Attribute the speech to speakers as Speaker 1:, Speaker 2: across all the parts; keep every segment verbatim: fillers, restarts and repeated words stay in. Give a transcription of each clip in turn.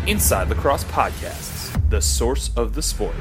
Speaker 1: Inside Lacrosse Podcasts, the source of the sport.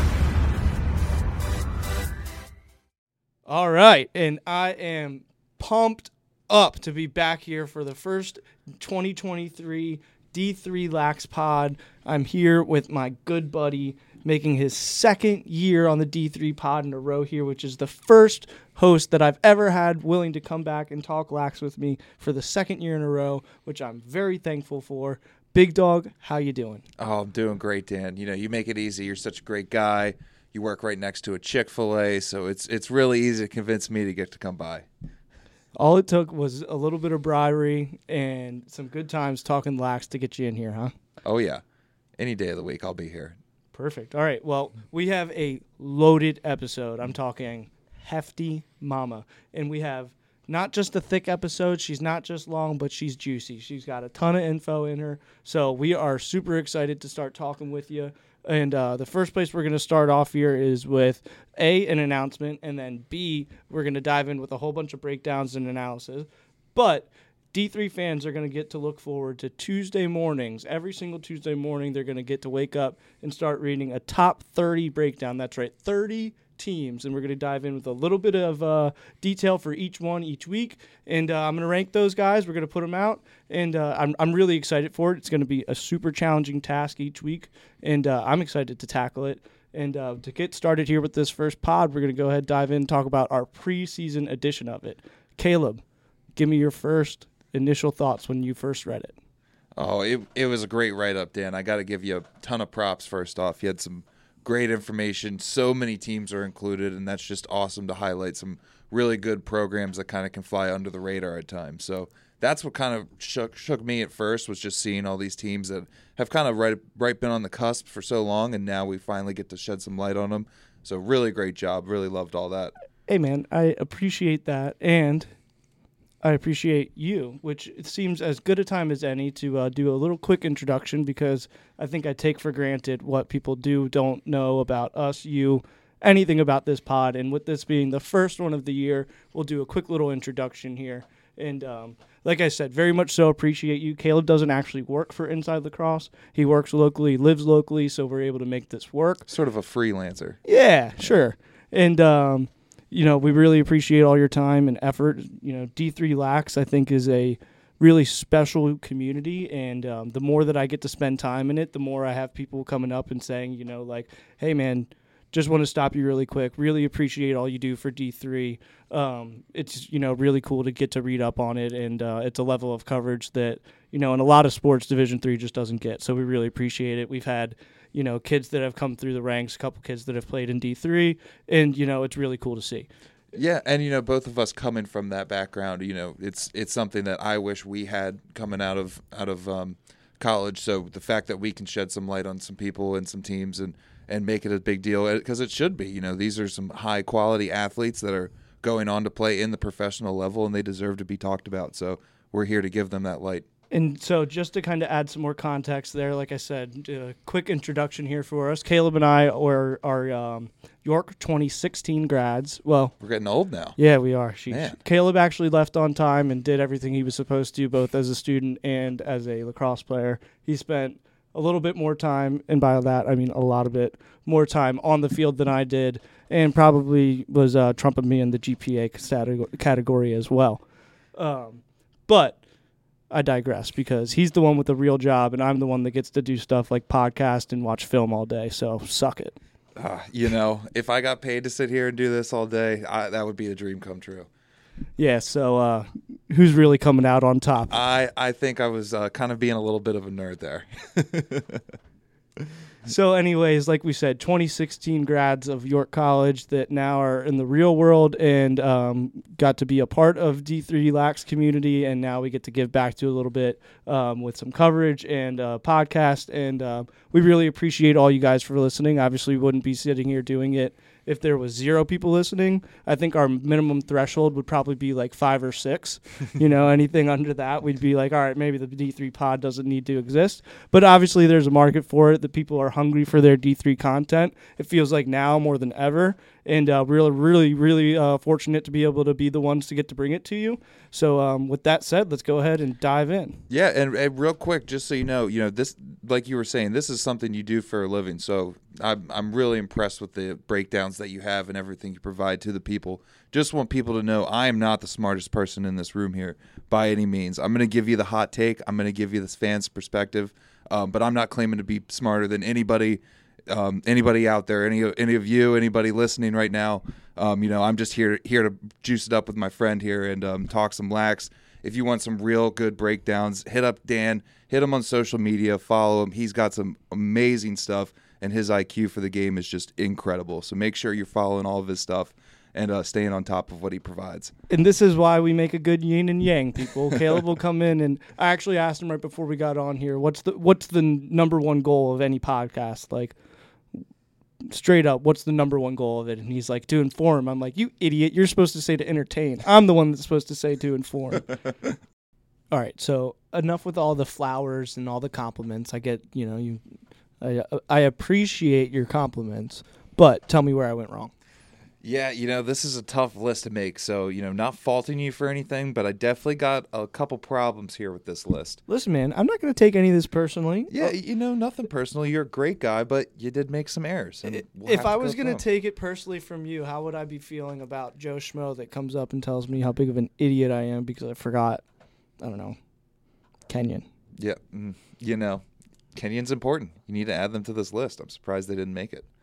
Speaker 2: All right, and I am pumped up to be back here for the first twenty twenty-three D three Lax Pod. I'm here with my good buddy, making his second year on the D three Pod in a row here, which is the first host that I've ever had willing to come back and talk Lax with me for the second year in a row, which I'm very thankful for. Big Dog, how you doing?
Speaker 3: Oh, I'm doing great, Dan. You know, you make it easy. You're such a great guy. You work right next to a Chick-fil-A, so it's it's really easy to convince me to get to come by.
Speaker 2: All it took was a little bit of bribery and some good times talking Lax to get you in here, huh?
Speaker 3: Oh, yeah. Any day of the week, I'll be here.
Speaker 2: Perfect. All right. Well, we have a loaded episode. I'm talking hefty mama. And we have not just a thick episode. She's not just long, but she's juicy. She's got a ton of info in her. So we are super excited to start talking with you. And uh, the first place we're going to start off here is with, A, an announcement, and then, B, we're going to dive in with a whole bunch of breakdowns and analysis. But D three fans are going to get to look forward to Tuesday mornings. Every single Tuesday morning, they're going to get to wake up and start reading a top thirty breakdown. That's right, thirty teams. And we're going to dive in with a little bit of uh, detail for each one each week. And uh, I'm going to rank those guys. We're going to put them out. And uh, I'm, I'm really excited for it. It's going to be a super challenging task each week. And uh, I'm excited to tackle it. And uh, to get started here with this first pod, we're going to go ahead and dive in and talk about our preseason edition of it. Caleb, give me your first initial thoughts when you first read it.
Speaker 3: Oh, it it was a great write-up, Dan. I got to give you a ton of props first off. You had some great information. So many teams are included, and that's just awesome to highlight some really good programs that kind of can fly under the radar at times. So that's what kind of shook, shook me at first, was just seeing all these teams that have kind of right, right been on the cusp for so long, and now we finally get to shed some light on them. So really great job. Really loved all that.
Speaker 2: Hey, man, I appreciate that, and I appreciate you, which it seems as good a time as any to uh, do a little quick introduction, because I think I take for granted what people do, don't know about us, you, anything about this pod. And with this being the first one of the year, we'll do a quick little introduction here. And um, like I said, very much so appreciate you. Caleb doesn't actually work for Inside Lacrosse. He works locally, lives locally, so we're able to make this work.
Speaker 3: Sort of a freelancer.
Speaker 2: Yeah, sure. And um you know, we really appreciate all your time and effort. You know, D three Lax, I think, is a really special community, and um, the more that I get to spend time in it, the more I have people coming up and saying, you know, like, hey, man, just want to stop you really quick. Really appreciate all you do for D three. Um, it's, you know, really cool to get to read up on it, and uh, it's a level of coverage that, you know, in a lot of sports, Division three just doesn't get. So we really appreciate it. We've had, you know, kids that have come through the ranks, a couple kids that have played in D three, and, you know, it's really cool to see.
Speaker 3: Yeah, and, you know, both of us coming from that background, you know, it's it's something that I wish we had coming out of out of um, college. So the fact that we can shed some light on some people and some teams and, and make it a big deal, because it should be. You know, these are some high-quality athletes that are going on to play in the professional level, and they deserve to be talked about. So we're here to give them that light.
Speaker 2: And so just to kind of add some more context there, like I said, a quick introduction here for us. Caleb and I are, are um, York twenty sixteen grads. Well,
Speaker 3: we're getting old now.
Speaker 2: Yeah, we are. She,
Speaker 3: Man.
Speaker 2: Caleb actually left on time and did everything he was supposed to, both as a student and as a lacrosse player. He spent a little bit more time, and by that I mean a lot of it, more time on the field than I did, and probably was uh, trumping me in the G P A category as well. Um, but I digress, because he's the one with the real job, and I'm the one that gets to do stuff like podcast and watch film all day, so suck it.
Speaker 3: Uh, you know, if I got paid to sit here and do this all day, I, that would be a dream come true.
Speaker 2: Yeah, so uh, who's really coming out on top?
Speaker 3: I, I think I was uh, kind of being a little bit of a nerd there.
Speaker 2: So anyways, like we said, twenty sixteen grads of York College that now are in the real world and um, got to be a part of D three Lax community, and now we get to give back to a little bit um, with some coverage and uh, podcast, and uh, we really appreciate all you guys for listening. Obviously, we wouldn't be sitting here doing it if there was zero people listening. I think our minimum threshold would probably be like five or six. You know, anything under that, we'd be like, all right, maybe the D three pod doesn't need to exist. But obviously there's a market for it. The people are hungry for their D three content. It feels like now more than ever. And uh, we're really, really uh, fortunate to be able to be the ones to get to bring it to you. So um, with that said, let's go ahead and dive in.
Speaker 3: Yeah, and, and real quick, just so you know, you know this like you were saying, this is something you do for a living. So I'm I'm really impressed with the breakdowns that you have and everything you provide to the people. Just want people to know I am not the smartest person in this room here by any means. I'm going to give you the hot take. I'm going to give you this fan's perspective, um, but I'm not claiming to be smarter than anybody. Um, anybody out there, any any of you, anybody listening right now, um, you know, I'm just here here to juice it up with my friend here and um, talk some lax. If you want some real good breakdowns, hit up Dan, hit him on social media, follow him. He's got some amazing stuff, and his I Q for the game is just incredible. So make sure you're following all of his stuff and uh, staying on top of what he provides.
Speaker 2: And this is why we make a good yin and yang, people. Caleb will come in, and I actually asked him right before we got on here, what's the what's the number one goal of any podcast? Like, straight up, what's the number one goal of it? And he's like, to inform. I'm like, you idiot, you're supposed to say to entertain. I'm the one that's supposed to say to inform. All right, so enough with all the flowers and all the compliments. I get, you know, you I, I appreciate your compliments, but tell me where I went wrong.
Speaker 3: Yeah, you know, this is a tough list to make, so, you know, not faulting you for anything, but I definitely got a couple problems here with this list.
Speaker 2: Listen, man, I'm not going to take any of this personally.
Speaker 3: Yeah, you know, nothing personal. You're a great guy, but you did make some errors. And we'll
Speaker 2: if
Speaker 3: have
Speaker 2: I
Speaker 3: to
Speaker 2: was
Speaker 3: go
Speaker 2: going to
Speaker 3: through 'em.
Speaker 2: take it personally from you, how would I be feeling about Joe Schmo that comes up and tells me how big of an idiot I am because I forgot, I don't know, Kenyon?
Speaker 3: Yeah, mm, you know, Kenyon's important. You need to add them to this list. I'm surprised they didn't make it.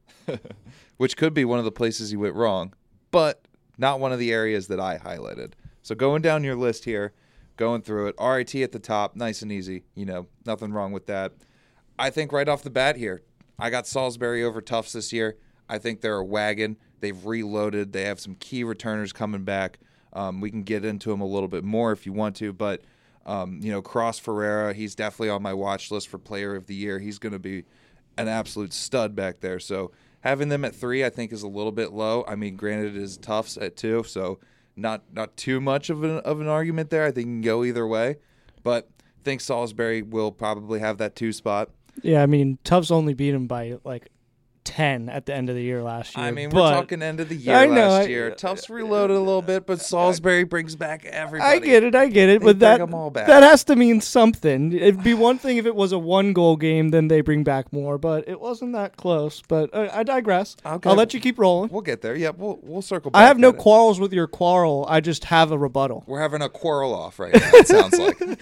Speaker 3: Which could be one of the places you went wrong, but not one of the areas that I highlighted. So going down your list here, going through it, R I T at the top, nice and easy. You know, nothing wrong with that. I think right off the bat here, I got Salisbury over Tufts this year. I think they're a wagon. They've reloaded. They have some key returners coming back. Um, we can get into them a little bit more if you want to, but, um, you know, Cross Ferreira, he's definitely on my watch list for Player of the Year. He's going to be an absolute stud back there. So having them at three, I think, is a little bit low. I mean, granted, it is Tufts at two, so not not too much of an of an argument there. I think you can go either way, but I think Salisbury will probably have that two spot.
Speaker 2: Yeah, I mean, Tufts only beat him by like ten at the end of the year last year.
Speaker 3: I mean,
Speaker 2: but
Speaker 3: we're talking end of the year
Speaker 2: I know,
Speaker 3: last
Speaker 2: I-
Speaker 3: year. Tufts reloaded a little bit, but Salisbury brings back everybody.
Speaker 2: I get it, I get it,
Speaker 3: They
Speaker 2: but that
Speaker 3: bring 'em all back.
Speaker 2: that has to mean something. It'd be one thing if it was a one-goal game, then they bring back more, but it wasn't that close. But uh, I digress.
Speaker 3: Okay.
Speaker 2: I'll let you keep rolling.
Speaker 3: We'll get there. Yeah, we'll we'll circle back.
Speaker 2: I have no
Speaker 3: at it.
Speaker 2: quarrels with your quarrel. I just have a rebuttal.
Speaker 3: We're having a quarrel off right now, it sounds like.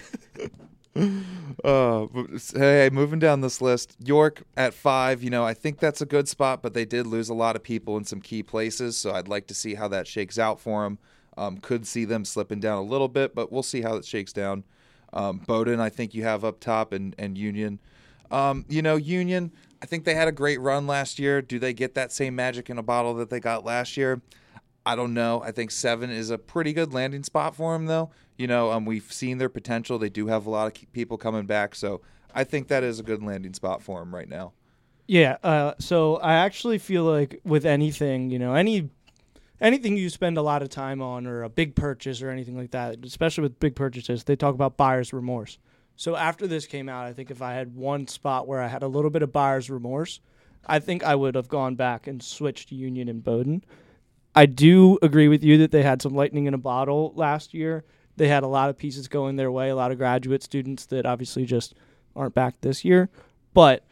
Speaker 3: Uh, but, hey, moving down this list, York at five, you know, I think that's a good spot, but they did lose a lot of people in some key places, so I'd like to see how that shakes out for them. Um, could see them slipping down a little bit, but we'll see how it shakes down. Um, Bowdoin, I think you have up top, and, and Union. Um, you know, Union, I think they had a great run last year. Do they get that same magic in a bottle that they got last year? I don't know. I think seven is a pretty good landing spot for them, though. You know, um, we've seen their potential. They do have a lot of people coming back, so I think that is a good landing spot for them right now.
Speaker 2: Yeah, uh, so I actually feel like with anything, you know, any anything you spend a lot of time on or a big purchase or anything like that, especially with big purchases, they talk about buyer's remorse. So after this came out, I think if I had one spot where I had a little bit of buyer's remorse, I think I would have gone back and switched Union and Bowdoin. I do agree with you that they had some lightning in a bottle last year. They had a lot of pieces going their way, a lot of graduate students that obviously just aren't back this year. But,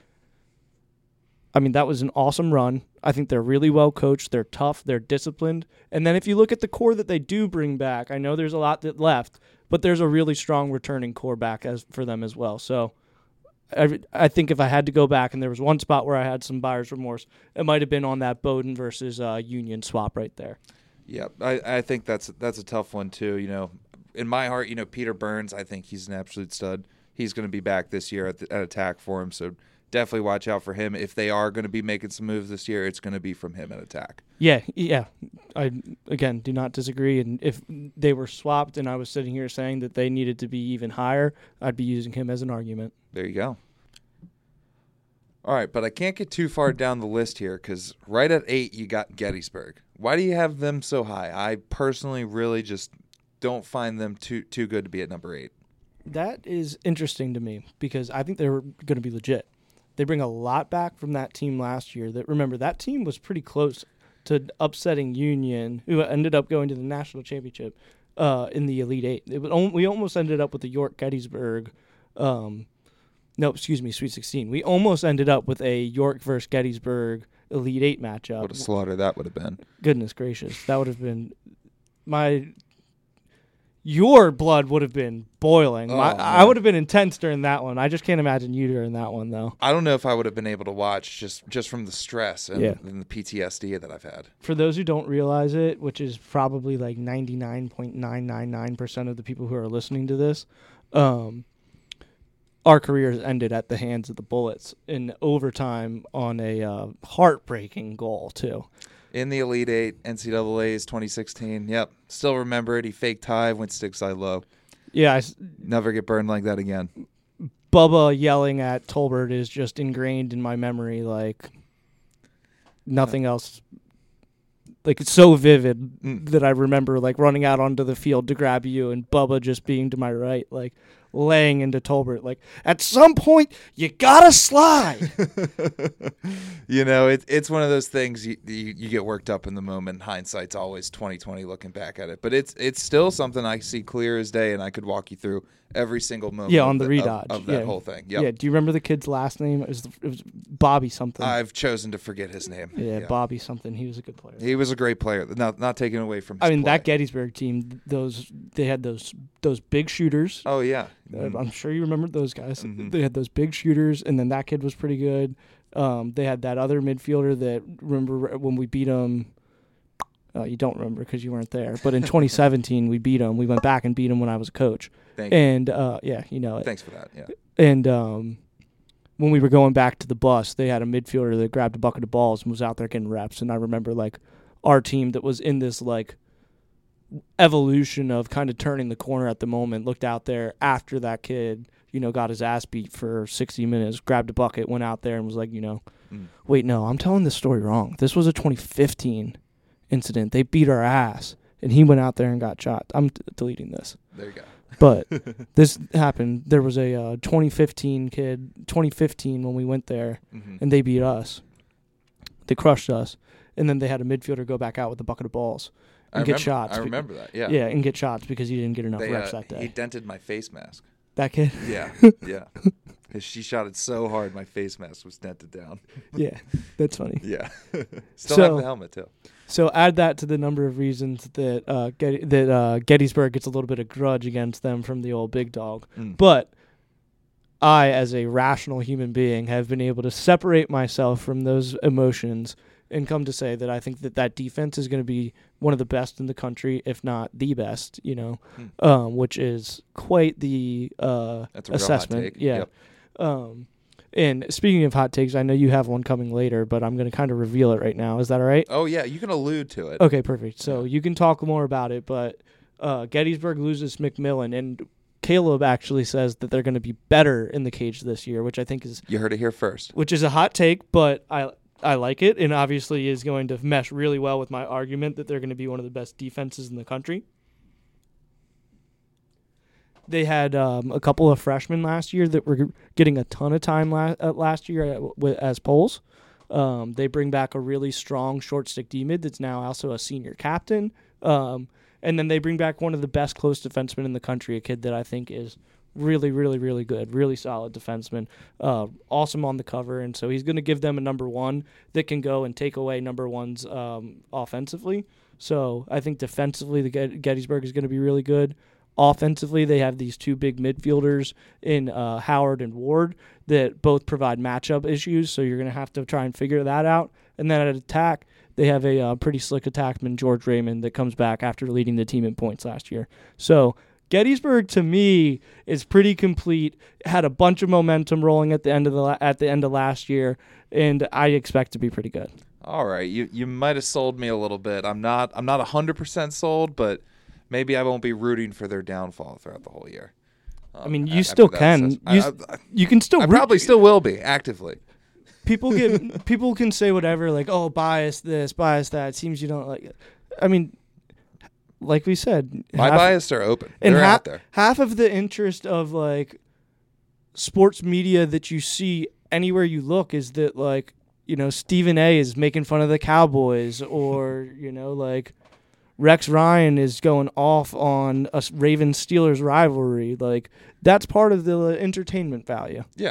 Speaker 2: I mean, that was an awesome run. I think they're really well coached. They're tough. They're disciplined. And then if you look at the core that they do bring back, I know there's a lot that left, but there's a really strong returning core back as for them as well. So I, I think if I had to go back and there was one spot where I had some buyer's remorse, it might have been on that Bowdoin versus uh, Union swap right there.
Speaker 3: Yeah, I, I think that's that's a tough one too. You know, in my heart, you know, Peter Burns, I think he's an absolute stud. He's going to be back this year at, the, at attack for him, so definitely watch out for him. If they are going to be making some moves this year, it's going to be from him at attack.
Speaker 2: Yeah, yeah. I, again, do not disagree. And if they were swapped and I was sitting here saying that they needed to be even higher, I'd be using him as an argument.
Speaker 3: There you go. All right, but I can't get too far down the list here because right at eight, you got Gettysburg. Why do you have them so high? I personally really just don't find them too too good to be at number eight.
Speaker 2: That is interesting to me because I think they're going to be legit. They bring a lot back from that team last year. That remember, that team was pretty close to upsetting Union, who ended up going to the national championship uh, in the Elite Eight. It was, we almost ended up with the York Gettysburg, um, No, excuse me, Sweet sixteen. We almost ended up with a York versus Gettysburg Elite Eight matchup.
Speaker 3: What a slaughter that would have been.
Speaker 2: Goodness gracious, that would have been my. Your blood would have been boiling.
Speaker 3: Oh,
Speaker 2: my, I
Speaker 3: man.
Speaker 2: would have been intense during that one. I just can't imagine you during that one, though.
Speaker 3: I don't know if I would have been able to watch just, just from the stress and,
Speaker 2: Yeah.
Speaker 3: and the P T S D that I've had.
Speaker 2: For those who don't realize it, which is probably like ninety-nine point nine nine nine percent of the people who are listening to this, um, our careers ended at the hands of the Bullets in overtime on a uh, heartbreaking goal, too.
Speaker 3: In the Elite Eight, N C double A's twenty sixteen. Yep. Still remember it. He faked high, went stick side low.
Speaker 2: Yeah, I s
Speaker 3: Never get burned like that again.
Speaker 2: Bubba yelling at Tolbert is just ingrained in my memory like nothing else. Like, it's so vivid
Speaker 3: Mm.
Speaker 2: that I remember, like, running out onto the field to grab you and Bubba just being to my right, like, laying into Tolbert. Like, at some point, you gotta slide.
Speaker 3: You know, it, it's one of those things you, you you get worked up in the moment. Hindsight's always twenty twenty looking back at it. But it's it's still something I see clear as day, and I could walk you through every single moment
Speaker 2: Yeah,
Speaker 3: of
Speaker 2: on the
Speaker 3: of-
Speaker 2: redodge.
Speaker 3: of, that
Speaker 2: Yeah.
Speaker 3: whole thing. Yep.
Speaker 2: Yeah, do you remember the kid's last name? It was, it was Bobby something.
Speaker 3: I've chosen to forget his name.
Speaker 2: yeah, Bobby something. He was a good player.
Speaker 3: He was a great player. Not not taken away from his
Speaker 2: I mean,
Speaker 3: play.
Speaker 2: that Gettysburg team, those they had those those big shooters.
Speaker 3: Oh, yeah.
Speaker 2: Uh, I'm sure you remember those guys.
Speaker 3: Mhm.
Speaker 2: They had those big shooters, and then that kid was pretty good. Um, they had that other midfielder that, remember when we beat them, uh, you don't remember because you weren't there, but in twenty seventeen we beat them. We went back and beat them when I was a coach.
Speaker 3: Thank you.
Speaker 2: And, uh, yeah, you know it.
Speaker 3: Thanks for that. Yeah.
Speaker 2: And um, when we were going back to the bus, they had a midfielder that grabbed a bucket of balls and was out there getting reps. And I remember, like, our team that was in this, like, evolution of kind of turning the corner at the moment, looked out there after that kid, you know, got his ass beat for sixty minutes, grabbed a bucket, went out there and was like, you know,
Speaker 3: Mm.
Speaker 2: wait, no, I'm telling this story wrong. This was a twenty fifteen incident. They beat our ass, and he went out there and got shot. I'm d- deleting this.
Speaker 3: There you go.
Speaker 2: But this happened. There was a uh, twenty fifteen kid, twenty fifteen when we went there,
Speaker 3: hmm
Speaker 2: and they beat us. They crushed us. And then they had a midfielder go back out with a bucket of balls and
Speaker 3: I
Speaker 2: get
Speaker 3: remember,
Speaker 2: shots.
Speaker 3: I
Speaker 2: be-
Speaker 3: remember that. Yeah.
Speaker 2: Yeah, and get shots because he didn't get enough
Speaker 3: They,
Speaker 2: reps
Speaker 3: uh,
Speaker 2: that
Speaker 3: He
Speaker 2: day.
Speaker 3: dented my face mask.
Speaker 2: That kid?
Speaker 3: Yeah. Yeah. 'Cause she shot it so hard, my face mask was dented down.
Speaker 2: Yeah, that's funny.
Speaker 3: Yeah. Still
Speaker 2: So-
Speaker 3: have the helmet, too.
Speaker 2: So add that to the number of reasons that uh, Get- that uh, Gettysburg gets a little bit of grudge against them from the old big dog.
Speaker 3: Mm.
Speaker 2: But I, as a rational human being, have been able to separate myself from those emotions and come to say that I think that that defense is going to be one of the best in the country, if not the best, you know,
Speaker 3: Hmm.
Speaker 2: um, which is quite the uh,
Speaker 3: That's a real hot
Speaker 2: assessment.
Speaker 3: take.
Speaker 2: Yeah.
Speaker 3: Yep.
Speaker 2: Um, and speaking of hot takes, I know you have one coming later, but I'm going to kind of reveal it right now. Is that all right?
Speaker 3: Oh, yeah. You can allude to it.
Speaker 2: Okay, perfect. So you can talk more about it, but uh, Gettysburg loses McMillan, and Caleb actually says that they're going to be better in the cage this year, which I think is
Speaker 3: You heard it here first.
Speaker 2: which is a hot take, but I I like it, and obviously is going to mesh really well with my argument that they're going to be one of the best defenses in the country. They had um, a couple of freshmen last year that were getting a ton of time la- uh, last year at, w- as polls. Um, they bring back a really strong short stick D-mid that's now also a senior captain. Um, and then they bring back one of the best close defensemen in the country, a kid that I think is really, really, really good, really solid defenseman, uh, awesome on the cover. And so he's going to give them a number one that can go and take away number ones um, offensively. So I think defensively, the Get- Gettysburg is going to be really good. Offensively, they have these two big midfielders in uh, Howard and Ward that both provide matchup issues, so you're going to have to try and figure that out. And then at attack, they have a uh, pretty slick attackman, George Raymond, that comes back after leading the team in points last year. So Gettysburg, to me, is pretty complete. Had a bunch of momentum rolling at the end of the la- at the end of last year, and I expect to be pretty good.
Speaker 3: All right. You you might have sold me a little bit. I'm not I'm not one hundred percent sold, but maybe I won't be rooting for their downfall throughout the whole year. Um,
Speaker 2: I mean,
Speaker 3: a-
Speaker 2: you
Speaker 3: after
Speaker 2: still
Speaker 3: that
Speaker 2: can.
Speaker 3: assessment.
Speaker 2: You,
Speaker 3: I,
Speaker 2: s-
Speaker 3: I,
Speaker 2: you can still.
Speaker 3: I
Speaker 2: root-
Speaker 3: probably still will be, actively.
Speaker 2: people get people can say whatever, like, oh, bias this, bias that. It seems you don't like it. I mean, like we said,
Speaker 3: My
Speaker 2: half-
Speaker 3: bias are open.
Speaker 2: and
Speaker 3: They're
Speaker 2: half,
Speaker 3: out there.
Speaker 2: half of the interest of like sports media that you see anywhere you look is that, like, you know, Stephen A is making fun of the Cowboys, or you know, like Rex Ryan is going off on a Ravens Steelers rivalry. Like, that's part of the entertainment value.
Speaker 3: Yeah.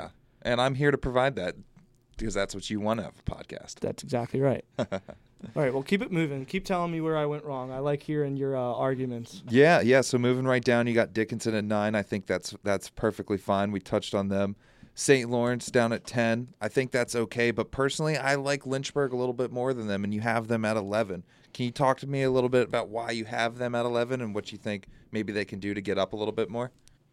Speaker 3: And I'm here to provide that because that's what you want out of a podcast.
Speaker 2: That's exactly right. All right, well, keep it moving. Keep telling me where I went wrong. I like hearing your uh, arguments.
Speaker 3: Yeah, yeah. So moving right down, you got Dickinson at nine. I think that's that's perfectly fine. We touched on them. Saint Lawrence down at ten. I think that's okay. But personally, I like Lynchburg a little bit more than them, and you have them at eleven. Can you talk to me a little bit about why you have them at eleven and what you think maybe they can do to get up a little bit more?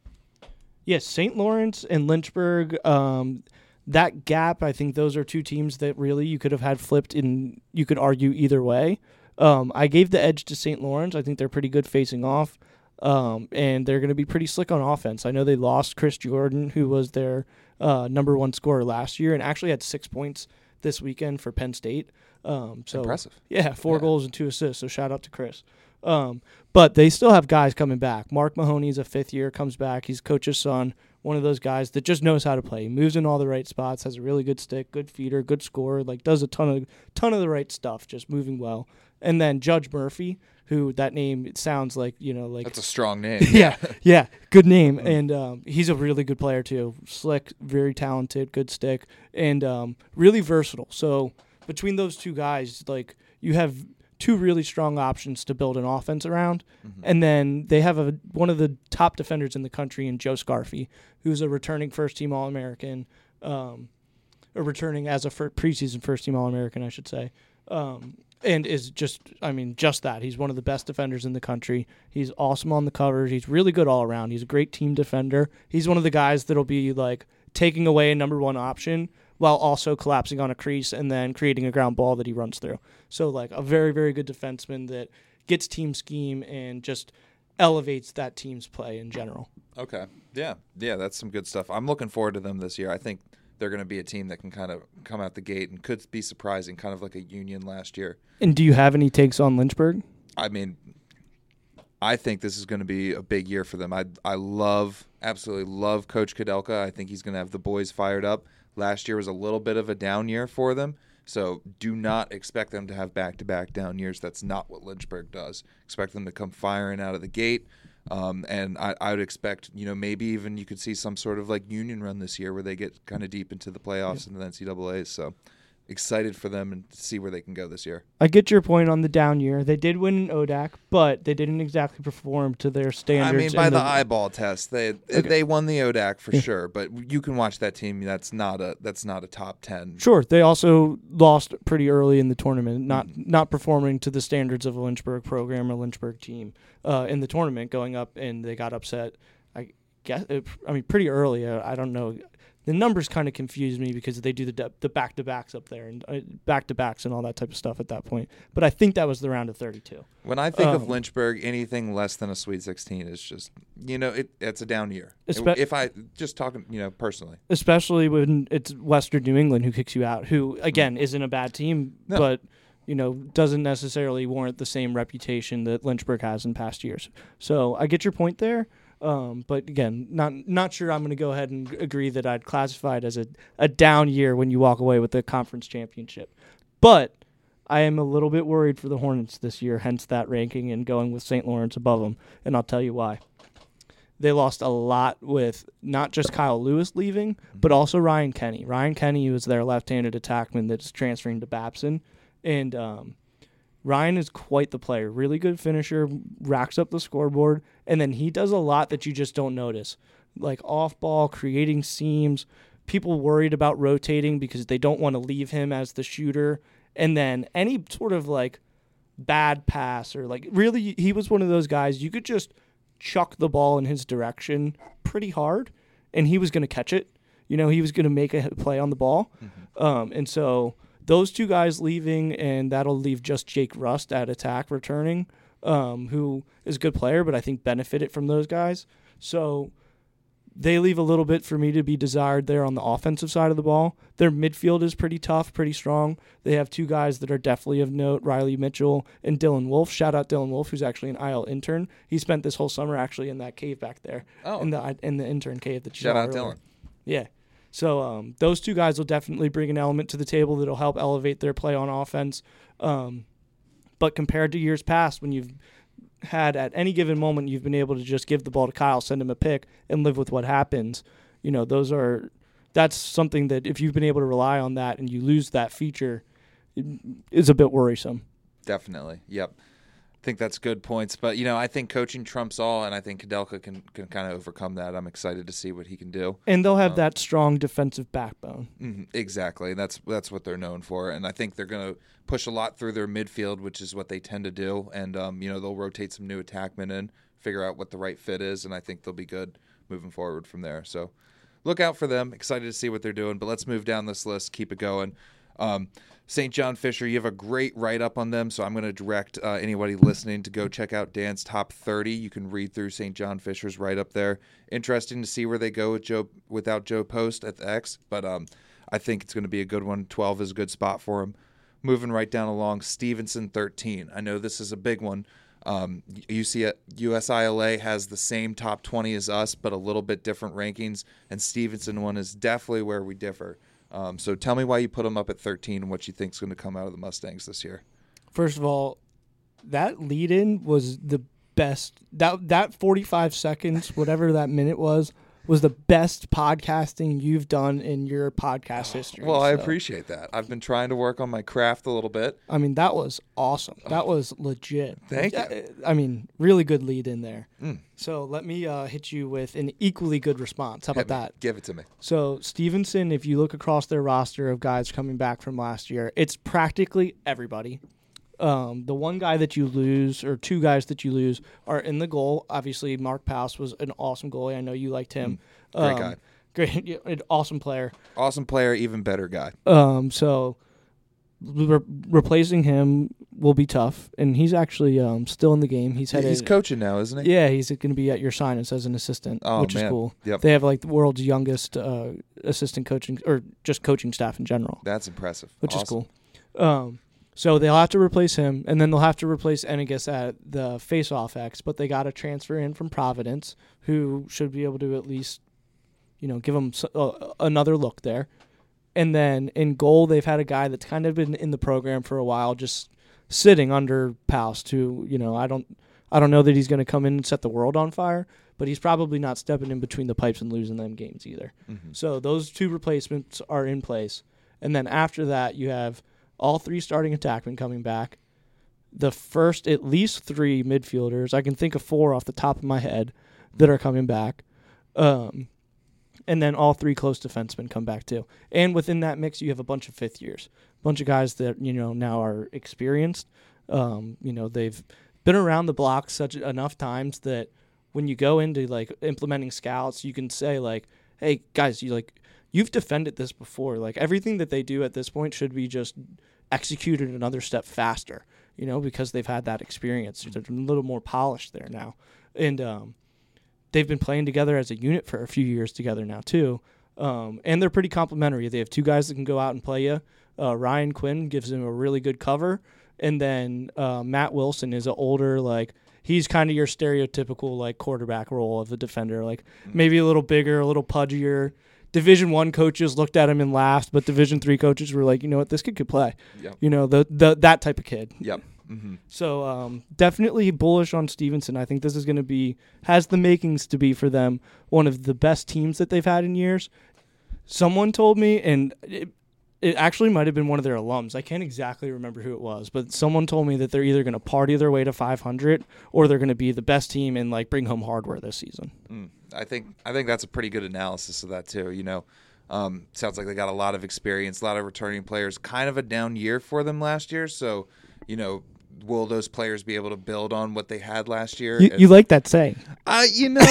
Speaker 2: Yes, Saint Lawrence and Lynchburg, um, that gap, I think those are two teams that really you could have had flipped in, you could argue either way. Um, I gave the edge to Saint Lawrence. I think they're pretty good facing off, um, and they're going to be pretty slick on offense. I know they lost Chris Jordan, who was their uh, number one scorer last year and actually had six points this weekend for Penn State. Um, so
Speaker 3: Impressive.
Speaker 2: Yeah, four
Speaker 3: Yeah.
Speaker 2: goals and two assists, so shout out to Chris. Um, but they still have guys coming back. Mark Mahoney's a fifth year, comes back. He's coach's son, one of those guys that just knows how to play. He moves in all the right spots, has a really good stick, good feeder, good scorer, like does a ton of ton of the right stuff, just moving well. And then Judge Murphy, who that name it sounds like, you know, like
Speaker 3: That's a strong name.
Speaker 2: yeah, yeah, good name, and um, he's a really good player too. Slick, very talented, good stick, and um, really versatile. So between those two guys, like you have two really strong options to build an offense around, mm-hmm. and then they have a one of the top defenders in the country in Joe Scarfy, who's a returning first-team All-American, um, or returning as a fir- preseason first-team All-American, I should say. Um, and is just, I mean, just that. He's one of the best defenders in the country. He's awesome on the covers. He's really good all around. He's a great team defender. He's one of the guys that'll be, like, taking away a number one option while also collapsing on a crease and then creating a ground ball that he runs through. So, like, a very, very good defenseman that gets team scheme and just elevates that team's play in general.
Speaker 3: Okay. Yeah. Yeah, that's some good stuff. I'm looking forward to them this year. I think they're going to be a team that can kind of come out the gate and could be surprising, kind of like a Union last year.
Speaker 2: And do you have any takes on Lynchburg?
Speaker 3: I mean, I think this is going to be a big year for them. I I love, absolutely love Coach Kudelka. I think he's going to have the boys fired up. Last year was a little bit of a down year for them, so do not expect them to have back-to-back down years. That's not what Lynchburg does. Expect them to come firing out of the gate. Um, and I, I would expect, you know, maybe even you could see some sort of like Union run this year where they get kind of deep into the playoffs yeah. and the N C double A's. So excited for them and to see where they can go this year.
Speaker 2: I get your point on the down year. They did win an O D A C, but they didn't exactly perform to their standards.
Speaker 3: I mean, by
Speaker 2: the,
Speaker 3: the eyeball test, they okay. they won the O D A C for
Speaker 2: yeah.
Speaker 3: sure. But you can watch that team. That's not a that's not a top ten.
Speaker 2: Sure, they also lost pretty early in the tournament, not mm-hmm. not performing to the standards of a Lynchburg program or Lynchburg team uh, in the tournament, going up and they got upset. I guess I mean pretty early. I, I don't know. The numbers kind of confuse me because they do the de- the back to backs up there and uh, back to backs and all that type of stuff at that point. But I think that was the round of thirty-two.
Speaker 3: When I think
Speaker 2: um,
Speaker 3: of Lynchburg, anything less than a Sweet sixteen is just, you know, it it's a down year.
Speaker 2: Espe-
Speaker 3: if I just talking, you know, personally,
Speaker 2: especially when it's Western New England who kicks you out, who again isn't a bad team, no. but you know doesn't necessarily warrant the same reputation that Lynchburg has in past years. So I get your point there. Um, but again, not not sure I'm going to go ahead and agree that I'd classify it as a, a down year when you walk away with the conference championship. But I am a little bit worried for the Hornets this year, hence that ranking and going with Saint Lawrence above them. And I'll tell you why. They lost a lot with not just Kyle Lewis leaving, but also Ryan Kenny. Ryan Kenny was their left-handed attackman that's transferring to Babson. And um, Ryan is quite the player. Really good finisher, racks up the scoreboard, and then he does a lot that you just don't notice. Like off-ball, creating seams, people worried about rotating because they don't want to leave him as the shooter. And then any sort of like bad pass or like really he was one of those guys you could just chuck the ball in his direction pretty hard and he was going to catch it. You know, he was going to make a play on the ball. Mm-hmm. Um, and so those two guys leaving, and that'll leave just Jake Rust at attack returning, um, who is a good player, but I think benefited from those guys. So they leave a little bit for me to be desired there on the offensive side of the ball. Their midfield is pretty tough, pretty strong. They have two guys that are definitely of note, Riley Mitchell and Dylan Wolf. Shout out Dylan Wolf, who's actually an I L intern. He spent this whole summer actually in that cave back there,
Speaker 3: oh.
Speaker 2: in the in the intern cave that you
Speaker 3: Shout
Speaker 2: saw
Speaker 3: out
Speaker 2: earlier.
Speaker 3: Dylan.
Speaker 2: Yeah. So um, those two guys will definitely bring an element to the table that'll help elevate their play on offense. Um, but compared to years past, when you've had at any given moment, you've been able to just give the ball to Kyle, send him a pick, and live with what happens. You know, those are that's something that if you've been able to rely on that and you lose that feature, it is a bit worrisome.
Speaker 3: Definitely. Yep. I think that's good points. But, you know, I think coaching trumps all, and I think Kudelka can, can kind of overcome that. I'm excited to see what he can do.
Speaker 2: And they'll have
Speaker 3: Um,
Speaker 2: that strong defensive backbone.
Speaker 3: Mm-hmm, exactly. That's that's what they're known for. And I think they're going to push a lot through their midfield, which is what they tend to do. And, um, you know, they'll rotate some new attackmen in, figure out what the right fit is, and I think they'll be good moving forward from there. So look out for them. Excited to see what they're doing. But let's move down this list, keep it going. Um, Saint John Fisher, you have a great write-up on them, so I'm going to direct uh, anybody listening to go check out Dan's Top thirty. You can read through Saint John Fisher's write-up there. Interesting to see where they go with Joe without Joe Post at the X, but um, I think it's going to be a good one. twelve is a good spot for him. Moving right down along, Stevenson thirteen. I know this is a big one. Um, U C U S I L A has the same top twenty as us, but a little bit different rankings, and Stevenson one is definitely where we differ. Um, so tell me why you put them up at thirteen and what you think is going to come out of the Mustangs this year.
Speaker 2: First of all, that lead-in was the best. That that forty-five seconds, whatever that minute was, was the best podcasting you've done in your podcast history.
Speaker 3: Well, I
Speaker 2: so.
Speaker 3: appreciate that. I've been trying to work on my craft a little bit.
Speaker 2: I mean, that was awesome. That was legit.
Speaker 3: Thank you.
Speaker 2: I, I mean, really good lead in there.
Speaker 3: Mm.
Speaker 2: So let me uh, hit you with an equally good response. How about
Speaker 3: Hit me.
Speaker 2: that?
Speaker 3: Give it to me.
Speaker 2: So Stevenson, if you look across their roster of guys coming back from last year, it's practically everybody. Um, the one guy that you lose, or two guys that you lose, are in the goal. Obviously, Mark Paus was an awesome goalie. I know you liked him.
Speaker 3: Mm, great
Speaker 2: um,
Speaker 3: guy.
Speaker 2: Great, yeah, an awesome player.
Speaker 3: Awesome player, even better guy.
Speaker 2: Um, so re- replacing him will be tough, and he's actually um, still in the game. He's had
Speaker 3: He's
Speaker 2: a,
Speaker 3: coaching now, isn't he?
Speaker 2: Yeah, he's going to be at your sign-ins as an assistant,
Speaker 3: Oh,
Speaker 2: which
Speaker 3: man.
Speaker 2: is cool.
Speaker 3: Yep.
Speaker 2: They have like the world's youngest uh, assistant coaching, or just coaching staff in general,
Speaker 3: That's impressive.
Speaker 2: which
Speaker 3: Awesome.
Speaker 2: is cool. Um, so they'll have to replace him, and then they'll have to replace Ennigus at the face-off X, but they got to transfer in from Providence, who should be able to at least, you know, give them uh, another look there. And then in goal, they've had a guy that's kind of been in the program for a while, just sitting under Paust, who, you know, I don't I don't know that he's going to come in and set the world on fire, but he's probably not stepping in between the pipes and losing them games either.
Speaker 3: Mm-hmm.
Speaker 2: So those two replacements are in place. And then after that, you have all three starting attackmen coming back. The first at least three midfielders, I can think of four off the top of my head that are coming back. Um, and then all three close defensemen come back too. And within that mix, you have a bunch of fifth years, a bunch of guys that, you know, now are experienced. Um, you know, they've been around the block such enough times that when you go into like implementing scouts, you can say like, hey guys, you like, you've defended this before. Like everything that they do at this point should be just executed another step faster, you know, because they've had that experience. They're a little more polished there now. And, um, they've been playing together as a unit for a few years together now too. Um, and they're pretty complimentary. They have two guys that can go out and play you. Uh, Ryan Quinn gives them a really good cover. And then uh, Matt Wilson is an older, like, he's kind of your stereotypical, like, quarterback role of the defender. Like, maybe a little bigger, a little pudgier. Division One coaches looked at him and laughed, but Division Three coaches were like, you know what, this kid could play.
Speaker 3: Yep.
Speaker 2: You know, the, the that type of kid.
Speaker 3: Yep. Mm-hmm.
Speaker 2: So um, definitely bullish on Stevenson. I think this is going to be, has the makings to be for them, one of the best teams that they've had in years. Someone told me, and it, it actually might have been one of their alums. I can't exactly remember who it was, but someone told me that they're either going to party their way to five hundred or they're going to be the best team and like bring home hardware this season.
Speaker 3: Mm, I think I think that's a pretty good analysis of that too. You know, um, sounds like they got a lot of experience, a lot of returning players. Kind of a down year for them last year, so you know. Will those players be able to build on what they had last year?
Speaker 2: You, you like that saying?
Speaker 3: Uh, you know,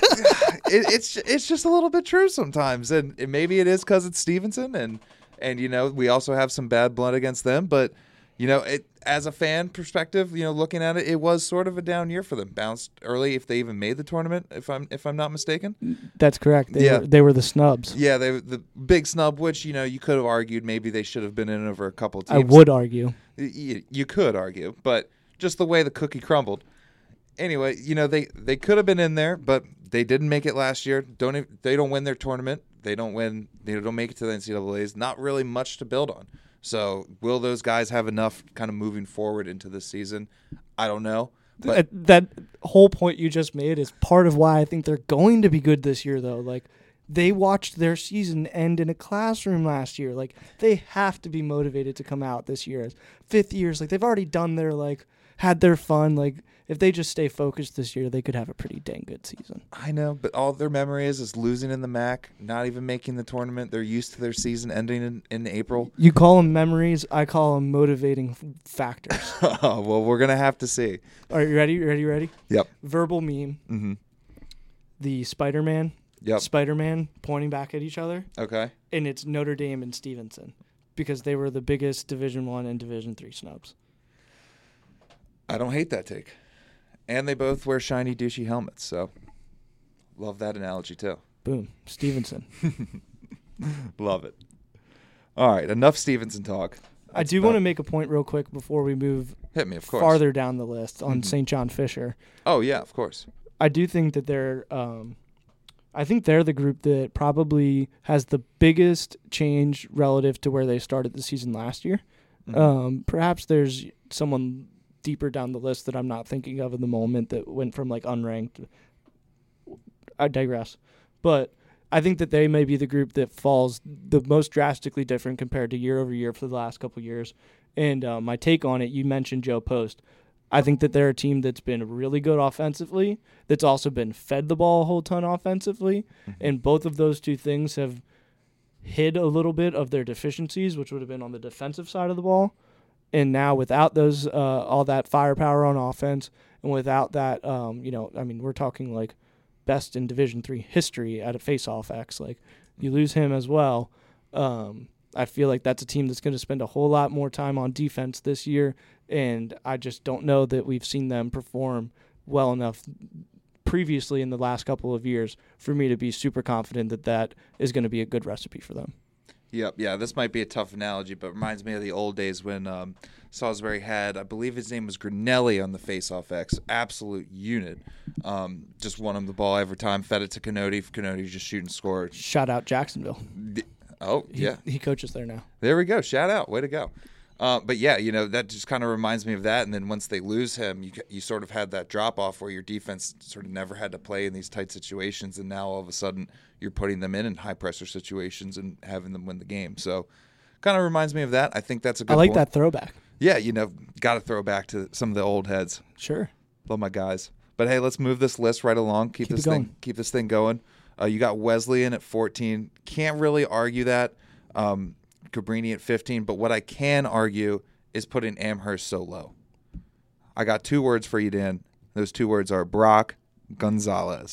Speaker 3: it, it's it's just a little bit true sometimes, and, and maybe it is because it's Stevenson, and and you know we also have some bad blood against them. But you know, it as a fan perspective, you know, looking at it, it was sort of a down year for them. Bounced early, if they even made the tournament, if I'm if I'm not mistaken.
Speaker 2: That's correct. They
Speaker 3: Yeah.
Speaker 2: were, they were the snubs.
Speaker 3: Yeah, they the big snub, which you know you could have argued maybe they should have been in over a couple of teams.
Speaker 2: I would argue.
Speaker 3: You, you could argue, but just the way the cookie crumbled. Anyway, you know they, they could have been in there, but they didn't make it last year. Don't even, they don't win their tournament. They don't win. They don't make it to the N C double A's. Not really much to build on. So will those guys have enough kind of moving forward into this season? I don't know. But
Speaker 2: that, that whole point you just made is part of why I think they're going to be good this year, though. Like They watched their season end in a classroom last year. Like, they have to be motivated to come out this year as fifth years. Like, they've already done their, like, had their fun. Like, if they just stay focused this year, they could have a pretty dang good season.
Speaker 3: I know, but all their memory is is losing in the M A C, not even making the tournament. They're used to their season ending in, in April.
Speaker 2: You call them memories. I call them motivating f- factors.
Speaker 3: Oh, well, we're going to have to see.
Speaker 2: Are you ready? Ready? Ready?
Speaker 3: Yep.
Speaker 2: Verbal meme.
Speaker 3: Mm-hmm.
Speaker 2: The Spider-Man.
Speaker 3: Yep.
Speaker 2: Spider-Man pointing back at each other.
Speaker 3: Okay.
Speaker 2: And it's Notre Dame and Stevenson because they were the biggest Division One and Division Three snubs.
Speaker 3: I don't hate that take. And they both wear shiny, douchey helmets, so love that analogy too.
Speaker 2: Boom. Stevenson.
Speaker 3: Love it. All right, enough Stevenson talk. That's
Speaker 2: I do want to make a point real quick before we move
Speaker 3: Hit me, of course.
Speaker 2: farther down the list on
Speaker 3: Mhm.
Speaker 2: Saint John Fisher.
Speaker 3: Oh, yeah, of course.
Speaker 2: I do think that they're um, I think they're the group that probably has the biggest change relative to where they started the season last year.
Speaker 3: Mhm.
Speaker 2: Um, perhaps there's someone deeper down the list that I'm not thinking of in the moment that went from like unranked. I digress. But I think that they may be the group that falls the most drastically different compared to year over year for the last couple of years. And uh, my take on it, you mentioned Joe Post. I think that they're a team that's been really good offensively, that's also been fed the ball a whole ton offensively.
Speaker 3: Mhm.
Speaker 2: And both of those two things have hid a little bit of their deficiencies, which would have been on the defensive side of the ball. And now without those, uh, all that firepower on offense, and without that, um, you know, I mean, we're talking like best in Division Three history at a face-off X. Like, you lose him as well. Um, I feel like that's a team that's going to spend a whole lot more time on defense this year, and I just don't know that we've seen them perform well enough previously in the last couple of years for me to be super confident that that is going to be a good recipe for them.
Speaker 3: Yep, yeah, this might be a tough analogy, but reminds me of the old days when um, Salisbury had, I believe his name was Grinelli on the face-off X, absolute unit. Um, just won him the ball every time, fed it to Canody. Canody just shoot and score.
Speaker 2: Shout out Jacksonville.
Speaker 3: Oh,
Speaker 2: He,
Speaker 3: yeah.
Speaker 2: he coaches there now.
Speaker 3: There we go. Shout out. Way to go. Uh, but, yeah, you know, that just kind of reminds me of that. And then once they lose him, you you sort of had that drop-off where your defense sort of never had to play in these tight situations, and now all of a sudden you're putting them in in high-pressure situations and having them win the game. So kind of reminds me of that. I think that's a good
Speaker 2: I like
Speaker 3: point.
Speaker 2: that throwback.
Speaker 3: Yeah, you know, got to throw back to some of the old heads.
Speaker 2: Sure.
Speaker 3: Love my guys. But, hey, let's move this list right along. Keep,
Speaker 2: Keep
Speaker 3: this
Speaker 2: it
Speaker 3: thing
Speaker 2: going.
Speaker 3: keep this thing going. Uh, you got Wesleyan at fourteen. Can't really argue that. Um, Cabrini at fifteen. But what I can argue is putting Amherst so low. I got two words for you, Dan. Those two words are Brock Gonzalez.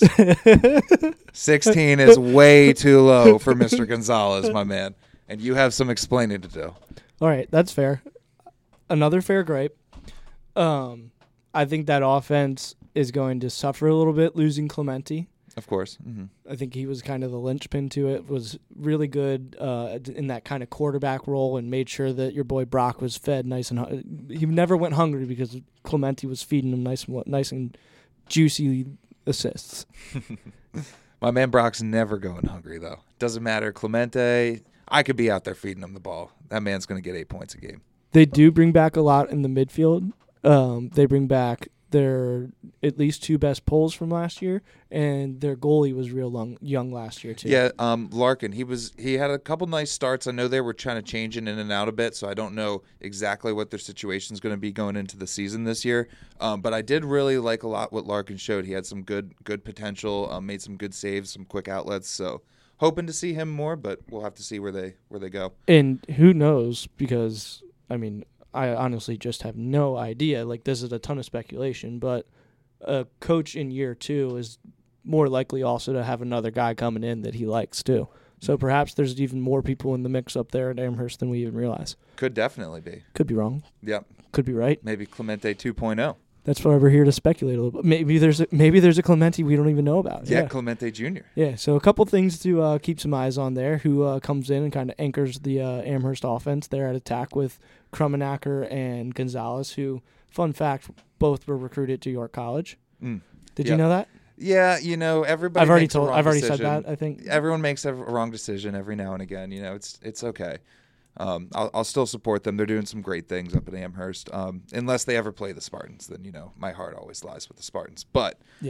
Speaker 3: sixteen is way too low for Mister Gonzalez, my man. And you have some explaining to do.
Speaker 2: All right, that's fair. Another fair gripe. Um, I think that offense is going to suffer a little bit losing Clemente.
Speaker 3: Of course. Mm-hmm.
Speaker 2: I think he was kind of the linchpin to it, was really good uh, in that kind of quarterback role and made sure that your boy Brock was fed nice and hu- he never went hungry because Clemente was feeding him nice and nice and juicy assists.
Speaker 3: My man Brock's never going hungry, though. Doesn't matter. Clemente, I could be out there feeding him the ball. That man's going to get eight points a game.
Speaker 2: They do bring back a lot in the midfield. Um, they bring back their at least two best pulls from last year, and their goalie was real long, young last year too.
Speaker 3: Yeah, um, Larkin, he was he had a couple nice starts. I know they were trying to change in and out a bit, so I don't know exactly what their situation is going to be going into the season this year. Um, but I did really like a lot what Larkin showed. He had some good good potential, um, made some good saves, some quick outlets. So hoping to see him more, but we'll have to see where they where they go.
Speaker 2: And who knows? Because I mean, I honestly just have no idea. Like, this is a ton of speculation, but a coach in year two is more likely also to have another guy coming in that he likes too. So perhaps there's even more people in the mix up there at Amherst than we even realize.
Speaker 3: Could definitely be.
Speaker 2: Could be wrong.
Speaker 3: Yep.
Speaker 2: Could be right.
Speaker 3: Maybe Clemente two point oh.
Speaker 2: That's why we're here to speculate a little bit. Maybe there's a, maybe there's a Clemente we don't even know about.
Speaker 3: Yeah,
Speaker 2: Yeah,
Speaker 3: Clemente Junior
Speaker 2: yeah. So a couple things to uh, keep some eyes on there. Who uh, comes in and kind of anchors the uh, Amherst offense there at attack with Krummenacker and Gonzalez, who, fun fact, both were recruited to York College.
Speaker 3: Mm.
Speaker 2: Did
Speaker 3: Yeah.
Speaker 2: you know that?
Speaker 3: Yeah, you know, everybody
Speaker 2: I've already
Speaker 3: makes a
Speaker 2: told.
Speaker 3: wrong
Speaker 2: I've already
Speaker 3: decision.
Speaker 2: said that. I think.
Speaker 3: Everyone makes a wrong decision every now and again. You know, it's it's okay. Um, I'll, I'll still support them. They're doing some great things up at Amherst. Um, unless they ever play the Spartans, then, you know, my heart always lies with the Spartans. But
Speaker 2: Yeah.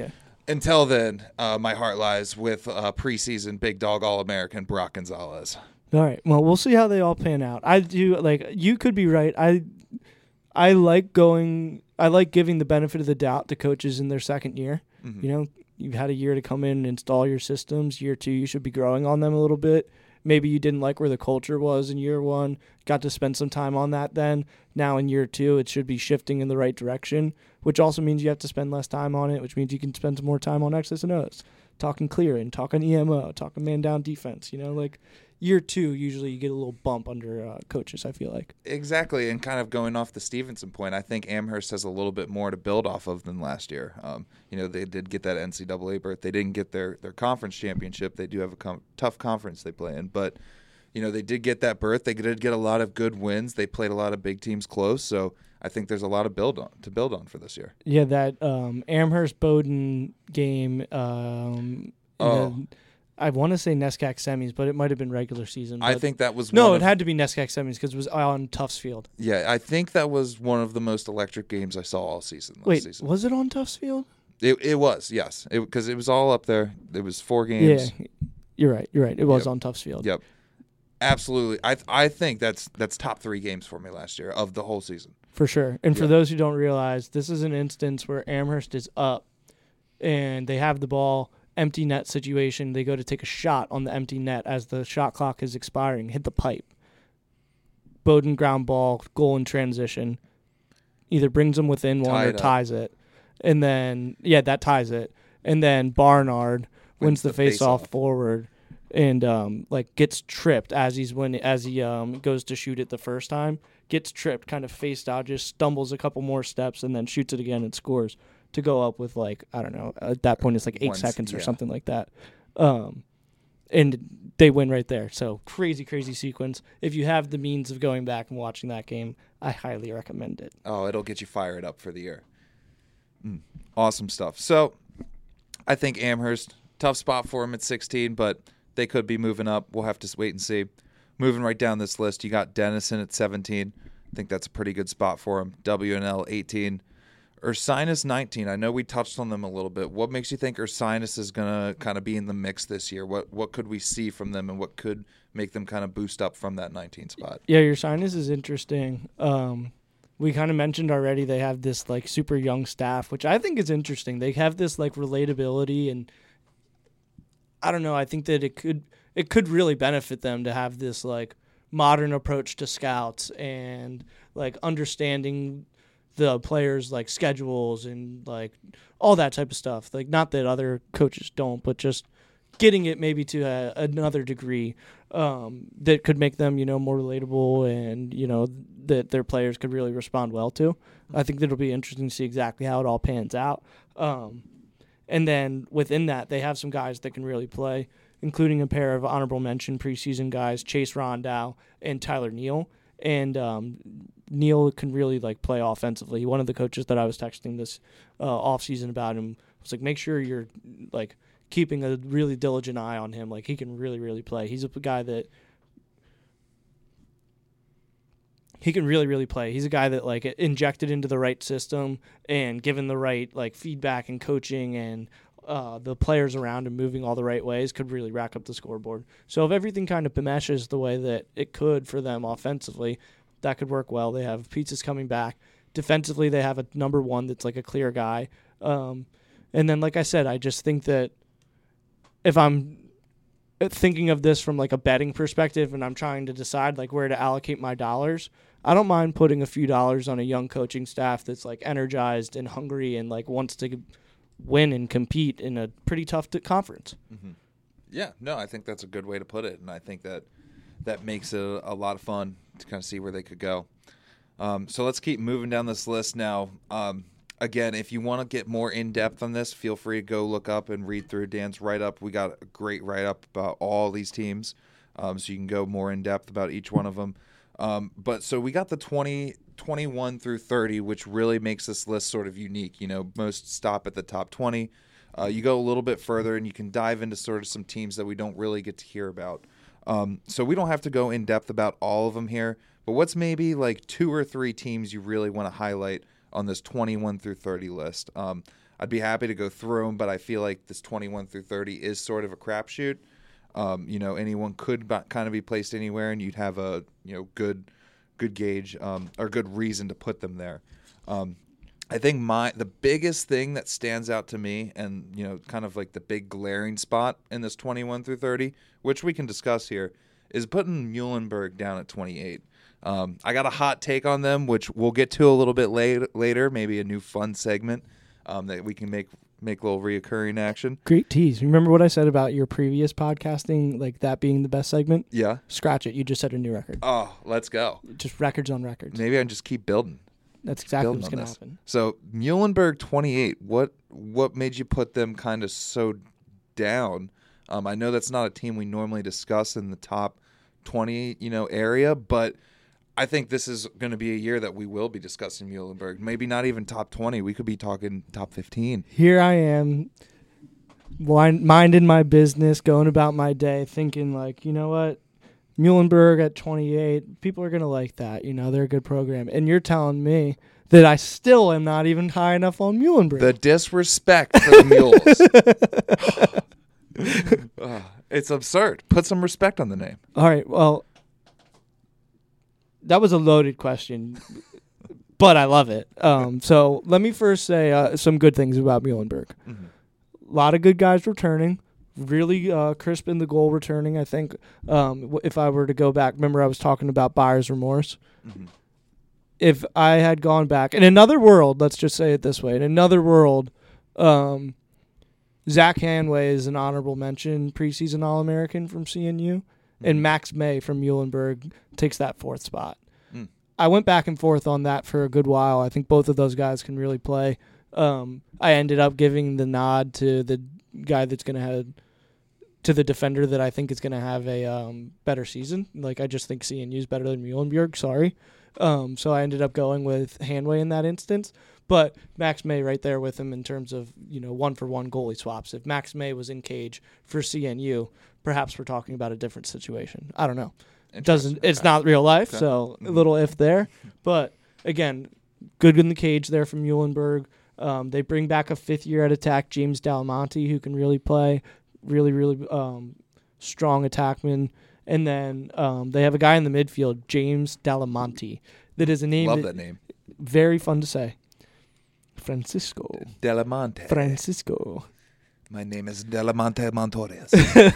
Speaker 3: Until then, uh, my heart lies with uh, preseason big dog All-American Brock Gonzalez.
Speaker 2: All right. Well, we'll see how they all pan out. I do like you could be right. I I like going I like giving the benefit of the doubt to coaches in their second year. Mm-hmm. You know, you've had a year to come in and install your systems. Year two, you should be growing on them a little bit. Maybe you didn't like where the culture was in year one, got to spend some time on that then. Now in year two, it should be shifting in the right direction, which also means you have to spend less time on it, which means you can spend some more time on X's and O's, talking clearing, talking E M O, talking man down defense. You know, like year two, usually you get a little bump under uh, coaches, I feel like.
Speaker 3: Exactly, and kind of going off the Stevenson point, I think Amherst has a little bit more to build off of than last year. Um, you know, they did get that N C double A berth. They didn't get their, their conference championship. They do have a com- tough conference they play in, but, you know, they did get that berth. They did get a lot of good wins. They played a lot of big teams close, so I think there's a lot of build on to build on for this year.
Speaker 2: Yeah, that um, Amherst-Bowdoin game, um,
Speaker 3: oh.
Speaker 2: the, I want to say NESCAC semis, but it might have been regular season.
Speaker 3: I think that was
Speaker 2: no,
Speaker 3: one
Speaker 2: it
Speaker 3: of,
Speaker 2: had to be NESCAC semis because it was on Tufts Field.
Speaker 3: Yeah, I think that was one of the most electric games I saw all season. Last
Speaker 2: Wait,
Speaker 3: season.
Speaker 2: was it on Tufts Field?
Speaker 3: It it was, yes, because it, it was all up there. It was four games.
Speaker 2: Yeah, you're right. You're right. It was
Speaker 3: Yep.
Speaker 2: on Tufts Field.
Speaker 3: Yep, absolutely. I I think that's that's top three games for me last year of the whole season.
Speaker 2: For sure. And for
Speaker 3: Yeah.
Speaker 2: those who don't realize, this is an instance where Amherst is up and they have the ball, empty net situation. They go to take a shot on the empty net as the shot clock is expiring, hit the pipe. Bowdoin ground ball, goal in transition. Either brings them within one
Speaker 3: Tie
Speaker 2: or
Speaker 3: it up.
Speaker 2: ties it. And then, yeah, that ties it. And then Barnard wins,
Speaker 3: Wins
Speaker 2: the,
Speaker 3: the
Speaker 2: face off
Speaker 3: face-off.
Speaker 2: forward and um, like gets tripped as he's when as he um, goes to shoot it the first time. Gets tripped, kind of face dodges, stumbles a couple more steps, and then shoots it again and scores to go up with, like, I don't know, at that point it's like eight
Speaker 3: One s-
Speaker 2: seconds or
Speaker 3: yeah.
Speaker 2: something like that. Um, and they win right there. So crazy, crazy sequence. If you have the means of going back and watching that game, I highly recommend it.
Speaker 3: Oh, it'll get you fired up for the year. Mm, awesome stuff. So I think Amherst, tough spot for them at sixteen, but they could be moving up. We'll have to wait and see. Moving right down this list, you got Denison at seventeen. I think that's a pretty good spot for them. W and L eighteen. Ursinus nineteen. I know we touched on them a little bit. What makes you think Ursinus is going to kind of be in the mix this year? What what could we see from them, and what could make them kind of boost up from that nineteen spot?
Speaker 2: Yeah, your sinus is interesting. Um, we kind of mentioned already they have this like super young staff, which I think is interesting. They have this like relatability, and I don't know. I think that it could it could really benefit them to have this like modern approach to scouts and like understanding the players' like schedules and like all that type of stuff. Like, not that other coaches don't, but just getting it maybe to a, another degree um, that could make them, you know, more relatable and, you know, that their players could really respond well to. I think that'll be interesting to see exactly how it all pans out. Um, and then within that, they have some guys that can really play, including a pair of honorable mention preseason guys, Chase Rondow and Tyler Neal. And um, Neal can really like play offensively. One of the coaches that I was texting this uh, offseason about him was like, make sure you're like keeping a really diligent eye on him. Like, he can really, really play. He's a guy that he can really, really play. He's a guy that like injected into the right system and given the right like feedback and coaching and uh, the players around him moving all the right ways could really rack up the scoreboard. So if everything kind of meshes the way that it could for them offensively, that could work well. They have Pizzas coming back. Defensively, they have a number one that's like a clear guy. Um, and then, like I said, I just think that if I'm thinking of this from like a betting perspective and I'm trying to decide like where to allocate my dollars, I don't mind putting a few dollars on a young coaching staff that's like energized and hungry and like wants to win and compete in a pretty tough t- conference.
Speaker 3: Mm-hmm. Yeah, no, I think that's a good way to put it, and I think that that makes it a, a lot of fun to kind of see where they could go. Um, so let's keep moving down this list now. Um, again, if you want to get more in-depth on this, feel free to go look up and read through Dan's write-up. We got a great write-up about all these teams, um, so you can go more in-depth about each one of them. Um, but so we got the twenty, twenty-one through thirty, which really makes this list sort of unique. You know, most stop at the top twenty. Uh, you go a little bit further, and you can dive into sort of some teams that we don't really get to hear about. Um, so we don't have to go in depth about all of them here, but what's maybe like two or three teams you really want to highlight on this twenty-one through thirty list? Um, I'd be happy to go through them, but I feel like this twenty-one through thirty is sort of a crapshoot. Um, you know, anyone could b- kind of be placed anywhere, and you'd have a you know good, good gauge um, or good reason to put them there. Um, I think my the biggest thing that stands out to me, and you know, kind of like the big glaring spot in this twenty-one through thirty, which we can discuss here, is putting Muhlenberg down at twenty-eight. Um, I got a hot take on them, which we'll get to a little bit late, later, maybe a new fun segment um, that we can make make a little reoccurring action.
Speaker 2: Great tease. Remember what I said about your previous podcasting, like that being the best segment?
Speaker 3: Yeah.
Speaker 2: Scratch it. You just set a new record.
Speaker 3: Oh, let's go.
Speaker 2: Just records on records.
Speaker 3: Maybe I just keep building.
Speaker 2: That's exactly
Speaker 3: building
Speaker 2: what's
Speaker 3: on
Speaker 2: going to
Speaker 3: this.
Speaker 2: happen.
Speaker 3: So Muhlenberg twenty-eight. What what made you put them kind of so down? Um, I know that's not a team we normally discuss in the top twenty, you know, area, but I think this is going to be a year that we will be discussing Muhlenberg. Maybe not even top twenty. We could be talking top fifteen.
Speaker 2: Here I am, wind, minding my business, going about my day, thinking like, you know what, Muhlenberg at twenty-eight, people are going to like that. You know, they're a good program. And you're telling me that I still am not even high enough on Muhlenberg.
Speaker 3: The disrespect for the Mules. uh, it's absurd. Put some respect on the name.
Speaker 2: All right, well, that was a loaded question, but I love it. Um, so let me first say uh, some good things about Muhlenberg.
Speaker 3: Mm-hmm.
Speaker 2: A lot of good guys returning. Really uh, crisp in the goal returning, I think. Um, if I were to go back, remember I was talking about buyer's remorse?
Speaker 3: Mm-hmm.
Speaker 2: If I had gone back, in another world, let's just say it this way, in another world, um, Zach Hanway is an honorable mention preseason All-American from C N U, mm-hmm. and Max May from Muhlenberg takes that fourth spot. Mm. I went back and forth on that for a good while. I think both of those guys can really play. Um, I ended up giving the nod to the guy that's going to have to the defender that I think is going to have a um, better season. Like, I just think C N U is better than Muhlenberg. Sorry. Um, so I ended up going with Hanway in that instance. But Max May right there with him in terms of, you know, one-for-one goalie swaps. If Max May was in cage for C N U, perhaps we're talking about a different situation. I don't know. It doesn't. It's
Speaker 3: okay.
Speaker 2: not real life,
Speaker 3: okay.
Speaker 2: so
Speaker 3: mm-hmm.
Speaker 2: a little if there. But, again, good in the cage there from Muhlenberg. Um, they bring back a fifth-year at attack, James Delamonte, who can really play. Really, really um, strong attackman. And then um, they have a guy in the midfield, James Delamonte. That is a name.
Speaker 3: Love
Speaker 2: that,
Speaker 3: that name.
Speaker 2: Very fun to say. Francisco.
Speaker 3: Delamonte.
Speaker 2: Francisco.
Speaker 3: My name is Delamonte Montores.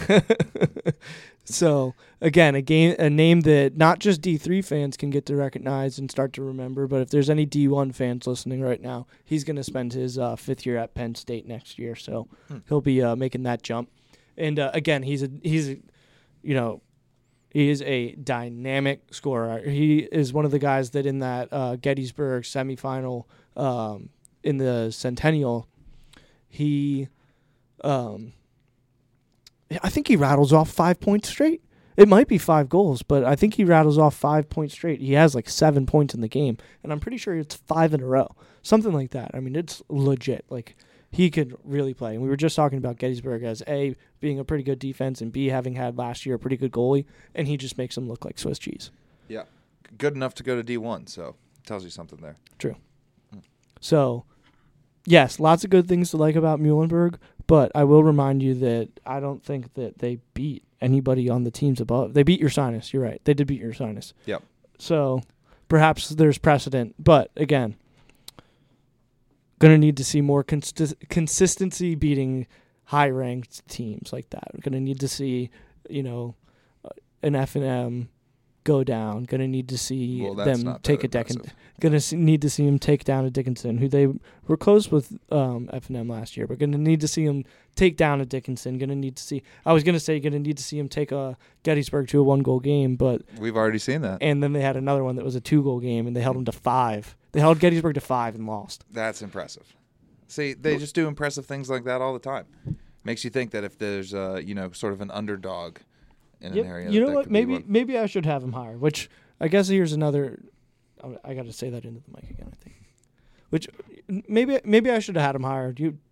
Speaker 2: So, again, a game, a name that not just D three fans can get to recognize and start to remember, but if there's any D one fans listening right now, he's going to spend his uh, fifth year at Penn State next year, so hmm. he'll be uh, making that jump. And, uh, again, he's a, he's a, you know, he is a dynamic scorer. He is one of the guys that in that uh, Gettysburg semifinal um, in the Centennial, he, um, I think he rattles off five points straight. It might be five goals, but I think he rattles off five points straight. He has like seven points in the game, and I'm pretty sure it's five in a row, something like that. I mean, it's legit. Like, he could really play. And we were just talking about Gettysburg as A, being a pretty good defense, and B, having had last year a pretty good goalie, and he just makes them look like Swiss cheese.
Speaker 3: Yeah. Good enough to go to D one, so tells you something there.
Speaker 2: True. Hmm. So, yes, lots of good things to like about Muhlenberg, but I will remind you that I don't think that they beat anybody on the teams above. They beat Ursinus. You're right. They did beat Ursinus.
Speaker 3: Yep.
Speaker 2: So, perhaps there's precedent, but again, going to need to see more cons- consistency beating high-ranked teams like that. We're going to need to see, you know, an F and M go down. Going to need to see
Speaker 3: well,
Speaker 2: them take a Dickinson. Going to need to see them take down a Dickinson, who they were close with um, F and M last year. But going to need to see them take down a Dickinson. Going to need to see. I was going to say going to need to see them take a Gettysburg to a one-goal game, but
Speaker 3: we've already seen that.
Speaker 2: And then they had another one that was a two-goal game, and they held them to five. They held Gettysburg to five and lost.
Speaker 3: That's impressive. See, they just do impressive things like that all the time. Makes you think that if there's, uh, you know, sort of an underdog in
Speaker 2: yep.
Speaker 3: an area,
Speaker 2: you know
Speaker 3: that
Speaker 2: what?
Speaker 3: Could
Speaker 2: Maybe maybe I should have him higher. Which I guess here's another. I got to say that into the mic again. I think. Which maybe maybe I should have had him higher. You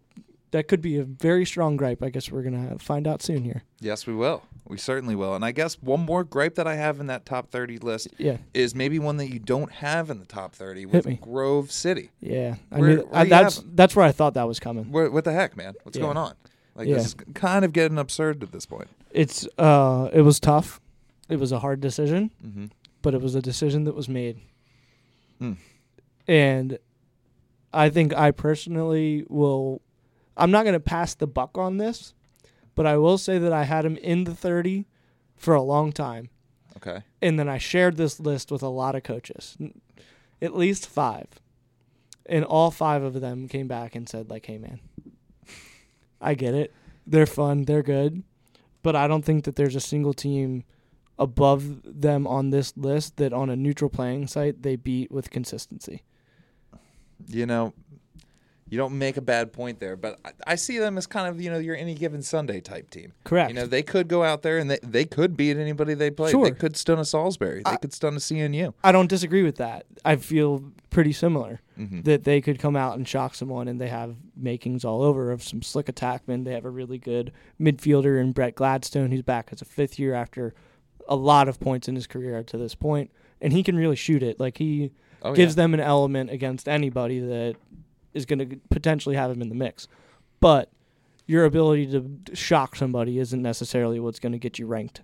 Speaker 2: that could be a very strong gripe. I guess we're gonna find out soon here.
Speaker 3: Yes, we will. We certainly will. And I guess one more gripe that I have in that top thirty list
Speaker 2: Yeah,
Speaker 3: is maybe one that you don't have in the top thirty
Speaker 2: Hit
Speaker 3: with
Speaker 2: me.
Speaker 3: Grove City.
Speaker 2: yeah. I
Speaker 3: Where-
Speaker 2: knew
Speaker 3: where
Speaker 2: I,
Speaker 3: you
Speaker 2: that's
Speaker 3: have 'em?
Speaker 2: that's where I thought that was coming.
Speaker 3: Where, what the heck, man? What's
Speaker 2: Yeah.
Speaker 3: going on? Like,
Speaker 2: Yeah.
Speaker 3: this is kind of getting absurd at this point.
Speaker 2: It's uh, it was tough. It was a hard decision,
Speaker 3: Mm-hmm.
Speaker 2: but it was a decision that was made.
Speaker 3: Mm.
Speaker 2: And I think I personally will. I'm not going to pass the buck on this, but I will say that I had him in the thirty for a long time.
Speaker 3: Okay.
Speaker 2: And then I shared this list with a lot of coaches, n- at least five. And all five of them came back and said, like, hey, man, I get it. They're fun. They're good. But I don't think that there's a single team above them on this list that on a neutral playing site they beat with consistency.
Speaker 3: You know, you don't make a bad point there, but I, I see them as kind of, you know, your any given Sunday type team.
Speaker 2: Correct.
Speaker 3: You know, they could go out there and they, they could beat anybody they play.
Speaker 2: Sure.
Speaker 3: They could stun a Salisbury. They
Speaker 2: I-
Speaker 3: could stun a C N U.
Speaker 2: I don't disagree with that. I feel pretty similar.
Speaker 3: Mm-hmm.
Speaker 2: That they could come out and shock someone, and they have makings all over of some slick attackmen. They have a really good midfielder in Brett Gladstone, who's back as a fifth year after a lot of points in his career to this point, and he can really shoot it. Like he
Speaker 3: Oh,
Speaker 2: gives
Speaker 3: yeah.
Speaker 2: them an element against anybody that is going to potentially have him in the mix. But your ability to shock somebody isn't necessarily what's going to get you ranked.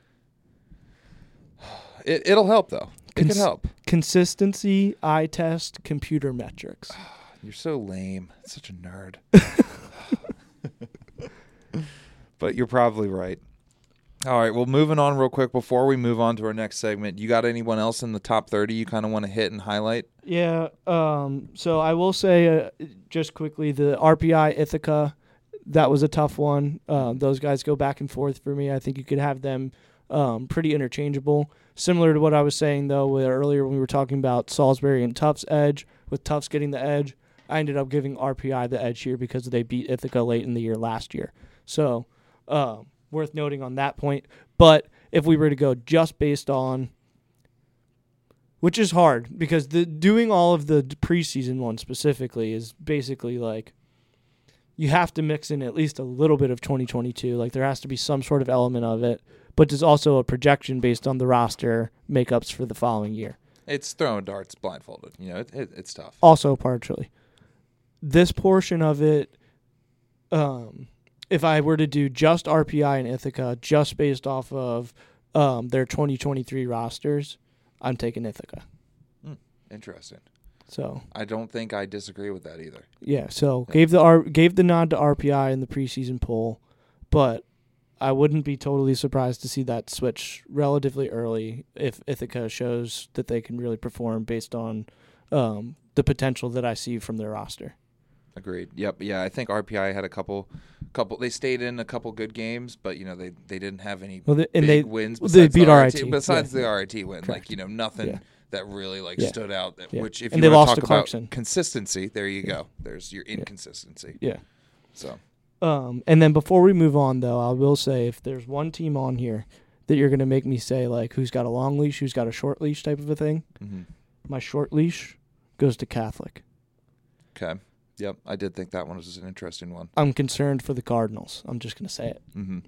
Speaker 3: It, it'll help, though. It
Speaker 2: Cons-
Speaker 3: could help.
Speaker 2: Consistency, eye test, computer metrics.
Speaker 3: You're so lame. Such a nerd. But you're probably right. All right, well, moving on real quick before we move on to our next segment, you got anyone else in the top thirty you kind of want to hit and highlight?
Speaker 2: Yeah, um, so I will say uh, just quickly, the R P I Ithaca, that was a tough one. Um, those guys go back and forth for me. I think you could have them um, pretty interchangeable. Similar to what I was saying, though, where earlier when we were talking about Salisbury and Tufts' edge, with Tufts getting the edge, I ended up giving R P I the edge here because they beat Ithaca late in the year last year. So um, worth noting on that point. But if we were to go just based on, which is hard because the doing all of the preseason ones specifically is basically like you have to mix in at least a little bit of twenty twenty-two. Like there has to be some sort of element of it, but there's also a projection based on the roster makeups for the following year.
Speaker 3: It's throwing darts blindfolded. You know, it, it, it's tough.
Speaker 2: Also partially. This portion of it, um, if I were to do just R P I and Ithaca, just based off of um, their twenty twenty-three rosters, I'm taking Ithaca.
Speaker 3: Interesting.
Speaker 2: So
Speaker 3: I don't think I disagree with that either.
Speaker 2: yeah, so gave the R, gave the nod to R P I in the preseason poll, but I wouldn't be totally surprised to see that switch relatively early if Ithaca shows that they can really perform based on um, the potential that I see from their roster.
Speaker 3: Agreed. Yep. Yeah, I think R P I had a couple, couple. They stayed in a couple good games, but you know they, they didn't have any
Speaker 2: Well, they, and
Speaker 3: big
Speaker 2: they
Speaker 3: wins.
Speaker 2: well, they
Speaker 3: besides
Speaker 2: beat
Speaker 3: the
Speaker 2: R I T.
Speaker 3: Besides
Speaker 2: Yeah.
Speaker 3: the R I T win,
Speaker 2: Correct.
Speaker 3: like you know nothing
Speaker 2: Yeah.
Speaker 3: that really like
Speaker 2: Yeah.
Speaker 3: stood out.
Speaker 2: Yeah.
Speaker 3: Which if
Speaker 2: And
Speaker 3: you
Speaker 2: they
Speaker 3: want
Speaker 2: lost
Speaker 3: to
Speaker 2: to
Speaker 3: talk about
Speaker 2: Clarkson.
Speaker 3: consistency, there you
Speaker 2: Yeah.
Speaker 3: go. There's your inconsistency.
Speaker 2: Yeah.
Speaker 3: So
Speaker 2: Um, and then before we move on, though, I will say if there's one team on here that you're going to make me say, like, who's got a long leash, who's got a short leash type of a thing,
Speaker 3: mhm.
Speaker 2: my short leash goes to Catholic.
Speaker 3: Okay. Yep. I did think that one was an interesting one.
Speaker 2: I'm concerned for the Cardinals. I'm just going to say it.
Speaker 3: Mm-hmm.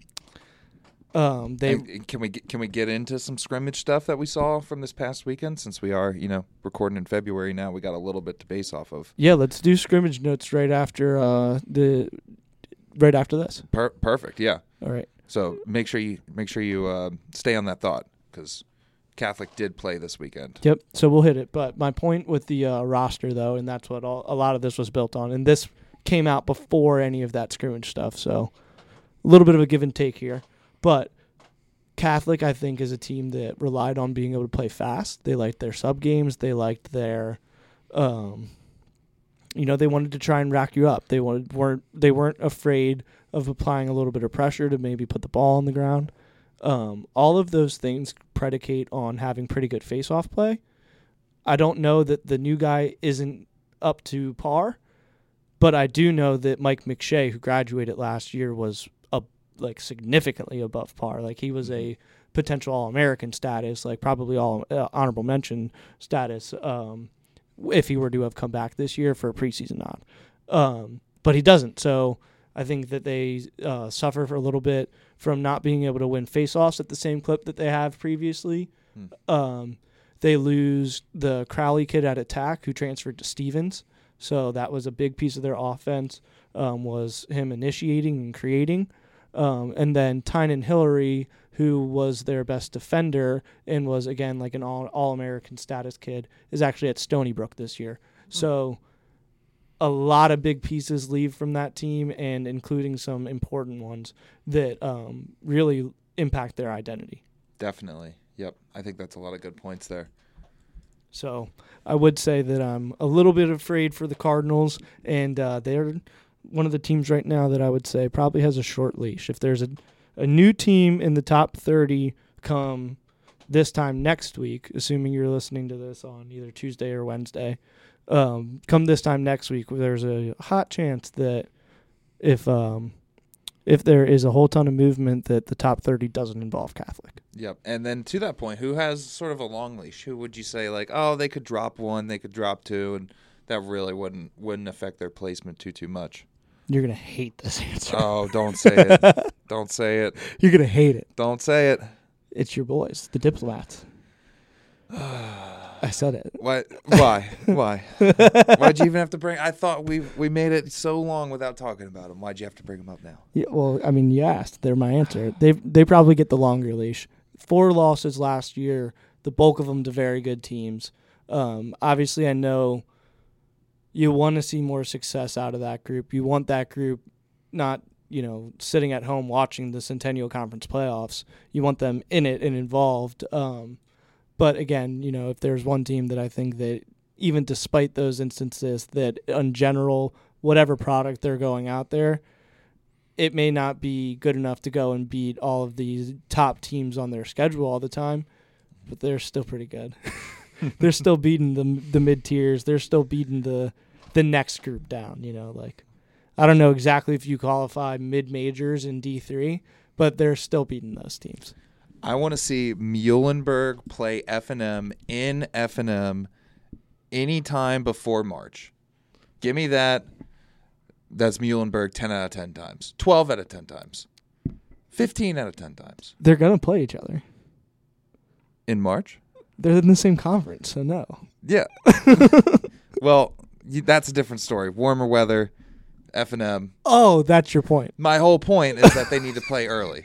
Speaker 2: Um, they
Speaker 3: And- and can we get, can we get into some scrimmage stuff that we saw from this past weekend? Since we are you know recording in February now, we got a little bit to base off of.
Speaker 2: yeah, let's do scrimmage notes right after uh, the right after this.
Speaker 3: Per- perfect. Yeah.
Speaker 2: All right.
Speaker 3: So make sure you make sure you uh, stay on that thought because Catholic did play this weekend.
Speaker 2: Yep. So we'll hit it. But my point with the uh, roster, though, and that's what all, a lot of this was built on, and this came out before any of that scrimmage stuff. So a little bit of a give and take here. But Catholic, I think, is a team that relied on being able to play fast. They liked their sub games. They liked their, um, you know, they wanted to try and rack you up. They wanted weren't they weren't afraid of applying a little bit of pressure to maybe put the ball on the ground. Um, all of those things predicate on having pretty good face-off play. I don't know that the new guy isn't up to par, but I do know that Mike McShay, who graduated last year, was a, like significantly above par. Like he was a potential All-American status, like probably all uh, honorable mention status, um, if he were to have come back this year for a preseason nod. Um, but he doesn't. So I think that they uh, suffer for a little bit from not being able to win faceoffs at the same clip that they have previously. Hmm. Um, they lose the Crowley kid at attack who transferred to Stevens. So that was a big piece of their offense, um, was him initiating and creating. Um, and then Tynan Hillary, who was their best defender and was, again, like an all, All-American status kid, is actually at Stony Brook this year. Hmm. So a lot of big pieces leave from that team, and including some important ones that um, really impact their identity.
Speaker 3: Definitely. Yep. I think that's a lot of good points there.
Speaker 2: So I would say that I'm a little bit afraid for the Cardinals, and uh, they're one of the teams right now that I would say probably has a short leash. If there's a, a new team in the top thirty come this time next week, assuming you're listening to this on either Tuesday or Wednesday, um, come this time next week, there's a hot chance that if um, if there is a whole ton of movement that the top thirty doesn't involve Catholic.
Speaker 3: Yep. And then to that point, who has sort of a long leash? Who would you say, like, oh, they could drop one, they could drop two, and that really wouldn't wouldn't affect their placement too, too much?
Speaker 2: You're going to hate this answer.
Speaker 3: Oh, don't say it. Don't say it.
Speaker 2: You're going to hate it.
Speaker 3: Don't say it.
Speaker 2: It's your boys, the Diplomats. I said it.
Speaker 3: What? Why? Why? Why'd you even have to bring? I thought we we made it so long without talking about them. Why'd you have to bring them up now?
Speaker 2: Yeah, well, I mean, you asked. They're my answer. They they probably get the longer leash. Four losses last year. The bulk of them to very good teams. Um, obviously, I know you want to see more success out of that group. You want that group not, you know, sitting at home watching the Centennial Conference playoffs. You want them in it and involved. Um, But again, you know, if there's one team that I think that even despite those instances that in general, whatever product they're going out there, it may not be good enough to go and beat all of these top teams on their schedule all the time, but they're still pretty good. They're still beating the the mid tiers. They're still beating the the next group down, you know, like I don't know exactly if you qualify mid majors in D three, but they're still beating those teams.
Speaker 3: I want to see Muhlenberg play F and M in F and M anytime before March. Give me that. That's Muhlenberg ten out of ten times. twelve out of ten times. fifteen out of ten times.
Speaker 2: They're going to play each other.
Speaker 3: In March?
Speaker 2: They're in the same conference, so no.
Speaker 3: Yeah. Well, you, that's a different story. Warmer weather. F and M.
Speaker 2: Oh, that's your point.
Speaker 3: My whole point is that they need to play early.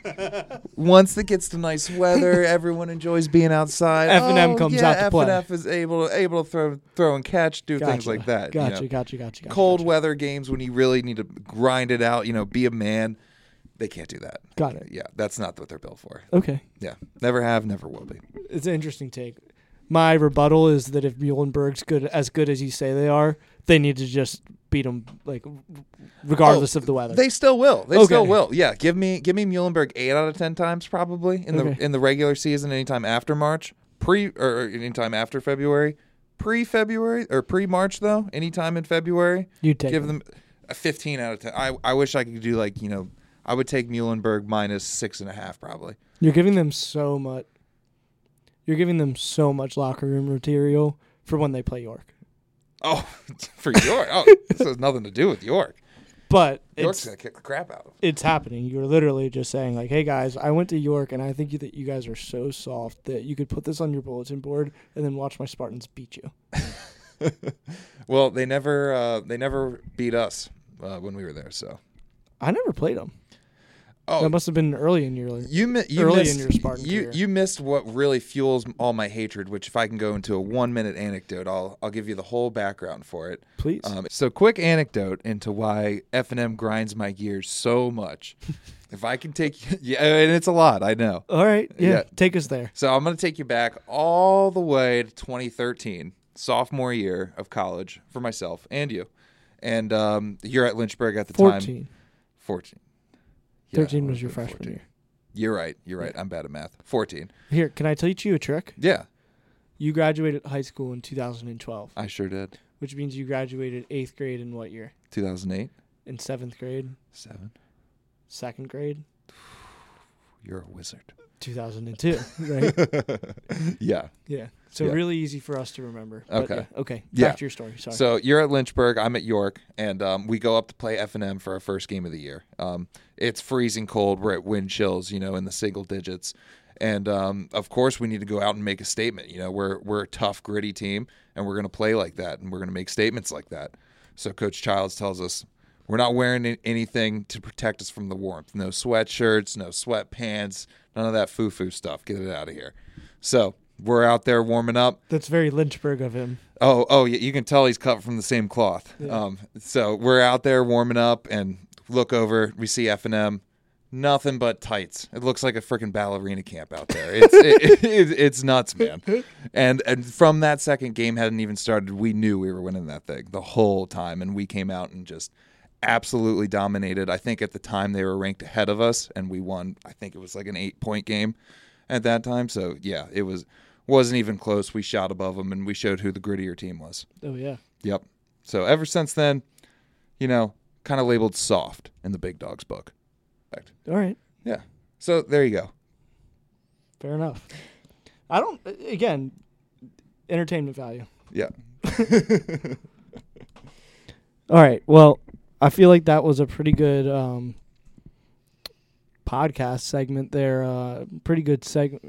Speaker 3: Once it gets to nice weather, everyone enjoys being outside.
Speaker 2: F and M
Speaker 3: oh,
Speaker 2: comes
Speaker 3: yeah,
Speaker 2: out to
Speaker 3: F
Speaker 2: play.
Speaker 3: F and F is able to able to throw throw and catch, do
Speaker 2: Gotcha.
Speaker 3: things like that.
Speaker 2: Gotcha,
Speaker 3: you know?
Speaker 2: gotcha, gotcha, gotcha.
Speaker 3: Cold
Speaker 2: gotcha.
Speaker 3: weather games when you really need to grind it out, you know, be a man. They can't do that.
Speaker 2: Got it.
Speaker 3: Yeah, that's not what they're built for.
Speaker 2: Okay.
Speaker 3: Yeah, never have, never will be.
Speaker 2: It's an interesting take. My rebuttal is that if Muhlenberg's good, as good as you say they are, they need to just beat them, like, regardless
Speaker 3: oh,
Speaker 2: of the weather.
Speaker 3: They still will. They
Speaker 2: okay.
Speaker 3: still will. Yeah, give me give me Muhlenberg eight out of ten times probably in
Speaker 2: okay.
Speaker 3: the in the regular season. Anytime after March, pre or anytime after February, pre-February or pre-March though. Anytime in February,
Speaker 2: you take
Speaker 3: give
Speaker 2: them.
Speaker 3: them a fifteen out of ten. I I wish I could do like you know I would take Muhlenberg minus six and a half probably.
Speaker 2: You're giving them so much. You're giving them so much locker room material for when they play York.
Speaker 3: Oh, for York. Oh, this has nothing to do with York.
Speaker 2: But
Speaker 3: York's
Speaker 2: it's,
Speaker 3: gonna kick the crap out of them.
Speaker 2: It's happening. You're literally just saying, like, hey, guys, I went to York, and I think you, that you guys are so soft that you could put this on your bulletin board and then watch my Spartans beat you.
Speaker 3: Well, they never uh, they never beat us uh, when we were there, so.
Speaker 2: I never played them.
Speaker 3: Oh,
Speaker 2: that must have been early in your
Speaker 3: you, mi- you
Speaker 2: early
Speaker 3: missed,
Speaker 2: in your Spartan
Speaker 3: you
Speaker 2: career.
Speaker 3: you missed what really fuels all my hatred. Which, if I can go into a one minute anecdote, I'll I'll give you the whole background for it.
Speaker 2: Please.
Speaker 3: Um, so, quick anecdote into why F and M grinds my gears so much. If I can take, yeah, and it's a lot, I know.
Speaker 2: All right, yeah,
Speaker 3: Yeah.
Speaker 2: take us there.
Speaker 3: So I'm going to take you back all the way to twenty thirteen, sophomore year of college for myself and you, and um, you're at Lynchburg at the
Speaker 2: fourteen.
Speaker 3: time. fourteen.
Speaker 2: thirteen
Speaker 3: Yeah,
Speaker 2: was your freshman
Speaker 3: fourteen.
Speaker 2: year.
Speaker 3: You're right. You're right. I'm bad at math. fourteen.
Speaker 2: Here, can I teach you a trick?
Speaker 3: Yeah,
Speaker 2: You graduated high school in two thousand twelve,
Speaker 3: I sure did.
Speaker 2: which means you graduated eighth grade in what year?
Speaker 3: two thousand eight.
Speaker 2: In seventh grade?
Speaker 3: Seven.
Speaker 2: Second grade?
Speaker 3: You're a wizard.
Speaker 2: two thousand two, right?
Speaker 3: Yeah.
Speaker 2: Yeah. So
Speaker 3: Yeah.
Speaker 2: really easy for us to remember. But
Speaker 3: Okay.
Speaker 2: yeah, okay. Back
Speaker 3: Yeah.
Speaker 2: to your story. Sorry.
Speaker 3: So you're at Lynchburg, I'm at York, and um, we go up to play F and M for our first game of the year. Um, it's freezing cold. We're at wind chills, you know, in the single digits. And, um, of course, we need to go out and make a statement. You know, we're we're a tough, gritty team, and we're going to play like that, and we're going to make statements like that. So Coach Childs tells us, we're not wearing anything to protect us from the warmth. No sweatshirts, no sweatpants, none of that foo-foo stuff. Get it out of here. So we're out there warming up.
Speaker 2: That's very Lynchburg of him.
Speaker 3: Oh, oh, yeah, you can tell he's cut from the same cloth.
Speaker 2: Yeah.
Speaker 3: Um, so we're out there warming up and look over. We see F and M. Nothing but tights. It looks like a freaking ballerina camp out there. It's it, it, it's nuts, man. And and from that second game hadn't even started, we knew we were winning that thing the whole time, and we came out and just absolutely dominated. I think at the time they were ranked ahead of us, and we won. I think it was like an eight-point game at that time. So yeah, it was wasn't even close. We shot above them, and we showed who the grittier team was.
Speaker 2: Oh, yeah.
Speaker 3: Yep. So ever since then, you know, kind of labeled soft in the big dog's book.
Speaker 2: All right.
Speaker 3: Yeah. So there you go.
Speaker 2: Fair enough. I don't, again, entertainment value.
Speaker 3: Yeah.
Speaker 2: All right. Well, I feel like that was a pretty good um, podcast segment there. Uh, pretty good segment.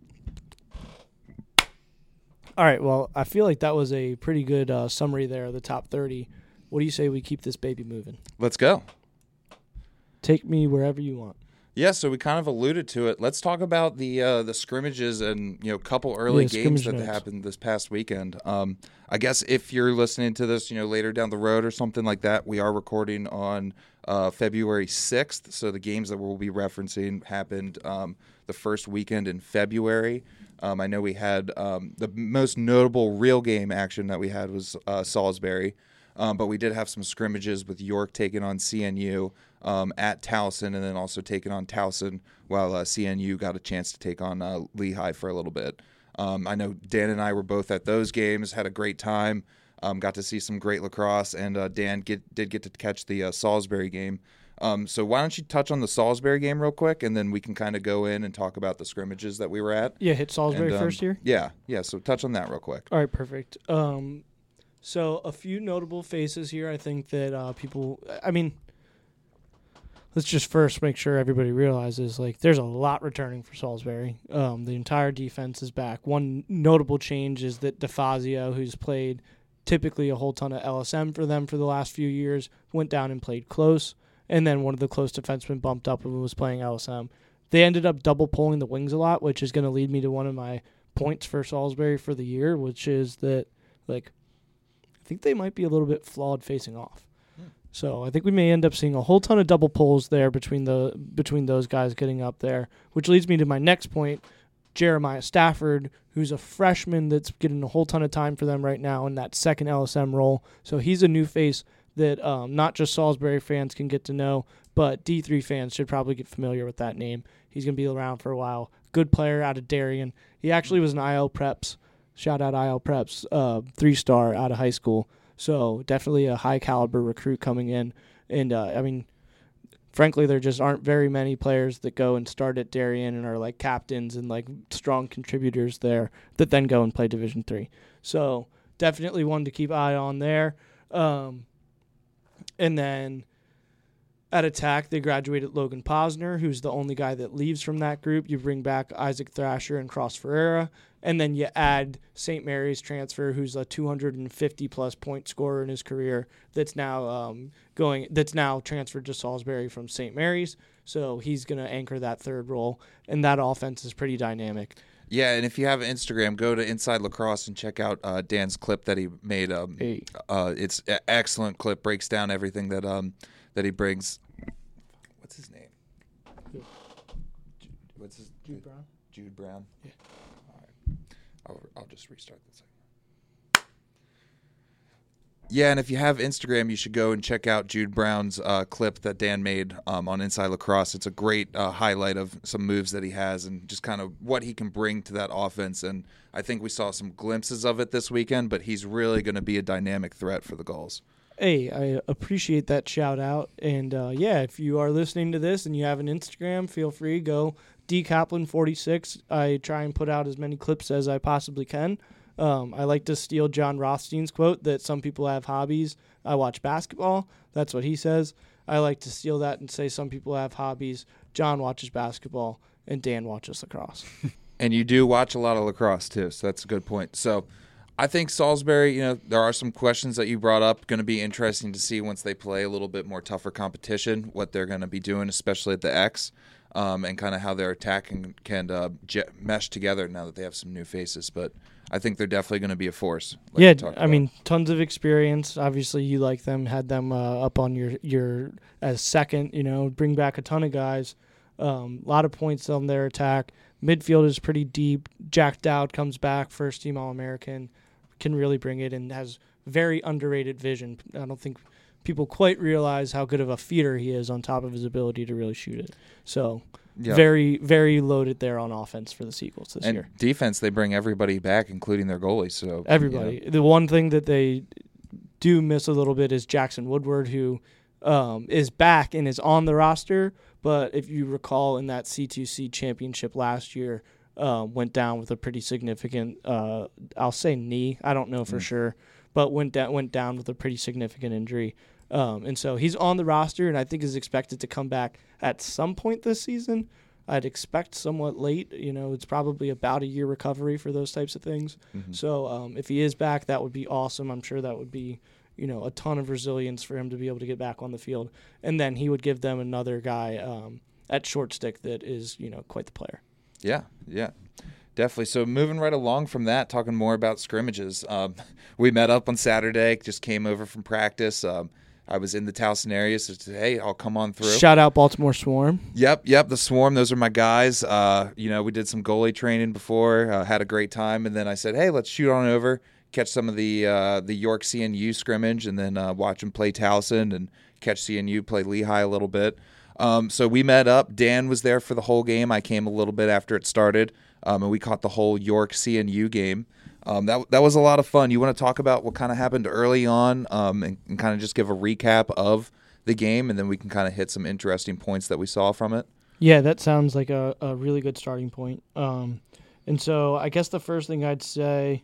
Speaker 2: All right. Well, I feel like that was a pretty good uh, summary there of the top thirty. What do you say we keep this baby moving?
Speaker 3: Let's go.
Speaker 2: Take me wherever you want.
Speaker 3: Yeah, so we kind of alluded to it. Let's talk about the uh, the scrimmages and, you know, couple early
Speaker 2: Yeah,
Speaker 3: games
Speaker 2: scrimmage
Speaker 3: that
Speaker 2: notes.
Speaker 3: happened this past weekend. Um, I guess if you're listening to this, you know, later down the road or something like that, we are recording on uh, February sixth. So the games that we'll be referencing happened um, the first weekend in February. Um, I know we had um, the most notable real game action that we had was uh, Salisbury. Um, but we did have some scrimmages with York taking on C N U um, at Towson, and then also taking on Towson while uh, C N U got a chance to take on uh, Lehigh for a little bit. Um, I know Dan and I were both at those games, had a great time, um, got to see some great lacrosse, and uh, Dan get, did get to catch the uh, Salisbury game. Um, so why don't you touch on the Salisbury game real quick, and then we can kind of go in and talk about the scrimmages that we were at.
Speaker 2: Yeah, hit Salisbury
Speaker 3: And, um,
Speaker 2: first here.
Speaker 3: Yeah, yeah. So touch on that real quick.
Speaker 2: All right, perfect. Um, so a few notable faces here. I think that uh, people. I mean, let's just first make sure everybody realizes like there's a lot returning for Salisbury. Um, the entire defense is back. One notable change is that DeFazio, who's played typically a whole ton of L S M for them for the last few years, went down and played close. And then one of the close defensemen bumped up and was playing L S M. They ended up double pulling the wings a lot, which is going to lead me to one of my points for Salisbury for the year, which is that, like, I think they might be a little bit flawed facing off. Hmm. So I think we may end up seeing a whole ton of double pulls there between the between those guys getting up there, which leads me to my next point, Jeremiah Stafford, who's a freshman that's getting a whole ton of time for them right now in that second L S M role. So he's a new face that um, not just Salisbury fans can get to know, but D three fans should probably get familiar with that name. He's going to be around for a while. Good player out of Darien. He actually was an I L Preps, shout out I L Preps, uh, three-star out of high school. So definitely a high-caliber recruit coming in. And, uh, I mean, frankly, there just aren't very many players that go and start at Darien and are, like, captains and, like, strong contributors there that then go and play Division three. So definitely one to keep an eye on there. Um And then at attack, they graduated Logan Posner, who's the only guy that leaves from that group. You bring back Isaac Thrasher and Cross Ferreira, and then you add Saint Mary's transfer, who's a two hundred fifty plus point scorer in his career. That's now um, going. That's now transferred to Salisbury from Saint Mary's. So he's going to anchor that third role, and that offense is pretty dynamic.
Speaker 3: Yeah, and if you have Instagram, go to Inside Lacrosse and check out uh, Dan's clip that he made. Um,
Speaker 2: Hey.
Speaker 3: uh, it's an excellent clip. Breaks down everything that um that he brings. What's his name?
Speaker 2: Who?
Speaker 3: Jude, what's his
Speaker 2: Jude Brown?
Speaker 3: Jude Brown.
Speaker 2: Yeah.
Speaker 3: All right. I'll I'll just restart this. Yeah, and if you have Instagram, you should go and check out Jude Brown's uh, clip that Dan made um, on Inside Lacrosse. It's a great uh, highlight of some moves that he has and just kind of what he can bring to that offense. And I think we saw some glimpses of it this weekend, but he's really going to be a dynamic threat for the Gulls.
Speaker 2: Hey, I appreciate that shout out. And uh, yeah, if you are listening to this and you have an Instagram, feel free go D Kaplan forty-six. I try and put out as many clips as I possibly can. Um, I like to steal John Rothstein's quote that some people have hobbies. I watch basketball. That's what he says. I like to steal that and say some people have hobbies. John watches basketball and Dan watches lacrosse.
Speaker 3: And you do watch a lot of lacrosse too, so that's a good point. So I think Salisbury, you know, there are some questions that you brought up. Going to be interesting to see once they play a little bit more tougher competition, what they're going to be doing, especially at the X, um, and kind of how their attacking can uh, je- mesh together now that they have some new faces. But I think they're definitely going to be a force. Like
Speaker 2: yeah,
Speaker 3: I
Speaker 2: about. mean, tons of experience. Obviously, you like them, had them uh, up on your, your as second, you know, bring back a ton of guys. A um, lot of points on their attack. Midfield is pretty deep. Jack Dowd comes back, first team All-American, can really bring it and has very underrated vision. I don't think people quite realize how good of a feeder he is on top of his ability to really shoot it. So yep. very, very loaded there on offense for the Seagulls this
Speaker 3: and
Speaker 2: year.
Speaker 3: Defense, they bring everybody back, including their goalie. So
Speaker 2: everybody.
Speaker 3: You know.
Speaker 2: The one thing that they do miss a little bit is Jackson Woodward, who um, is back and is on the roster. But if you recall, in that C two C championship last year, uh, went down with a pretty significant, uh, I'll say knee. I don't know for mm. sure, but went down went down with a pretty significant injury. Um, and so he's on the roster, and I think is expected to come back at some point this season. I'd expect somewhat late. You know, it's probably about a year recovery for those types of things. Mm-hmm. So um, if he is back, that would be awesome. I'm sure that would be, you know, a ton of resilience for him to be able to get back on the field. And then he would give them another guy um, at short stick that is, you know, quite the player.
Speaker 3: Yeah, yeah, definitely. So moving right along from that, talking more about scrimmages. Um, we met up on Saturday, just came over from practice. Um, I was in the Towson area, so said, hey, I'll come on through.
Speaker 2: Shout out Baltimore Swarm.
Speaker 3: Yep, yep, the Swarm. Those are my guys. Uh, you know, we did some goalie training before, uh, had a great time, and then I said, hey, let's shoot on over, catch some of the uh, the York C N U scrimmage, and then uh, watch them play Towson and catch C N U play Lehigh a little bit. Um, so we met up. Dan was there for the whole game. I came a little bit after it started, um, and we caught the whole York C N U game. Um, that that was a lot of fun. You want to talk about what kind of happened early on, um, and, and kind of just give a recap of the game, and then we can kind of hit some interesting points that we saw from it?
Speaker 2: Yeah, that sounds like a, a really good starting point. Um, and so I guess the first thing I'd say,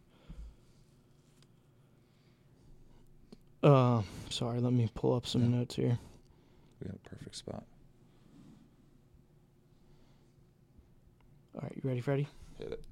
Speaker 2: uh, sorry, let me pull up some yeah. notes here.
Speaker 3: We have a perfect spot.
Speaker 2: All right, you ready, Freddie?
Speaker 3: Hit it.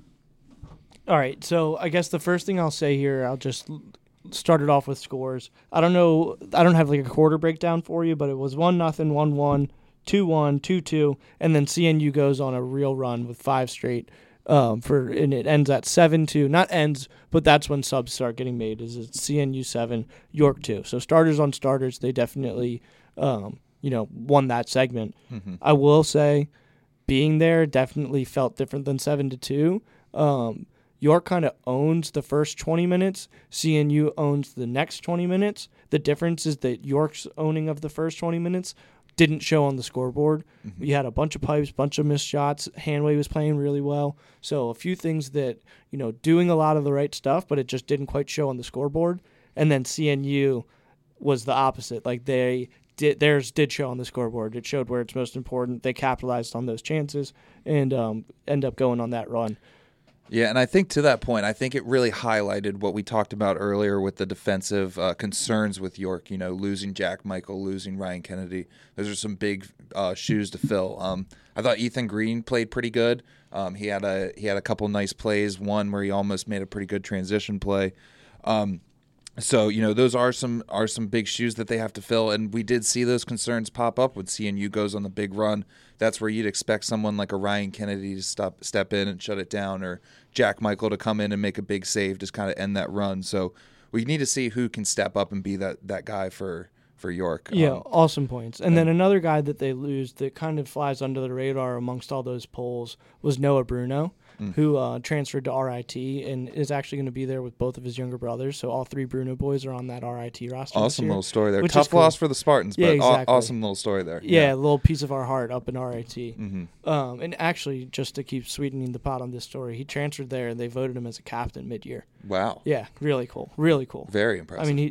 Speaker 2: All right, so I guess the first thing I'll say here, I'll just start it off with scores. I don't know, I don't have like a quarter breakdown for you, but it was one nothing, one one, two one, two two, and then C N U goes on a real run with five straight. Um, for and it ends at seven two. Not ends, but that's when subs start getting made. Is it's C N U seven, York two. So starters on starters, they definitely, um, you know, won that segment. Mm-hmm. I will say, being there definitely felt different than seven to two. Um, York kind of owns the first twenty minutes. C N U owns the next twenty minutes. The difference is that York's owning of the first twenty minutes didn't show on the scoreboard. Mm-hmm. We had a bunch of pipes, bunch of missed shots. Hanway was playing really well. So a few things that, you know, doing a lot of the right stuff, but it just didn't quite show on the scoreboard. And then C N U was the opposite. Like they did, theirs did show on the scoreboard. It showed where it's most important. They capitalized on those chances and um, end up going on that run.
Speaker 3: Yeah, and I think to that point, I think it really highlighted what we talked about earlier with the defensive uh, concerns with York. You know, losing Jack Michael, losing Ryan Kennedy. Those are some big uh, shoes to fill. Um, I thought Ethan Green played pretty good. Um, he had a he had a couple nice plays. One where he almost made a pretty good transition play. Um, so you know, those are some are some big shoes that they have to fill. And we did see those concerns pop up when C N U goes on the big run. That's where you'd expect someone like a Ryan Kennedy to stop, step in and shut it down, or Jack Michael to come in and make a big save to kind of end that run. So we need to see who can step up and be that, that guy for, for York.
Speaker 2: Yeah,
Speaker 3: um,
Speaker 2: awesome points. And, and then another guy that they lose that kind of flies under the radar amongst all those polls was Noah Bruno, mm. who uh, transferred to R I T and is actually going to be there with both of his younger brothers. So all three Bruno boys are on that R I T roster.
Speaker 3: Awesome
Speaker 2: this year,
Speaker 3: little story there. Tough cool. loss for the Spartans,
Speaker 2: yeah,
Speaker 3: but
Speaker 2: exactly.
Speaker 3: aw- awesome little story there.
Speaker 2: Yeah,
Speaker 3: yeah,
Speaker 2: a little piece of our heart up in R I T.
Speaker 3: Mm-hmm.
Speaker 2: Um, and actually, just to keep sweetening the pot on this story, he transferred there and they voted him as a captain mid-year.
Speaker 3: Wow.
Speaker 2: Yeah, really cool. Really cool.
Speaker 3: Very impressive.
Speaker 2: I mean, he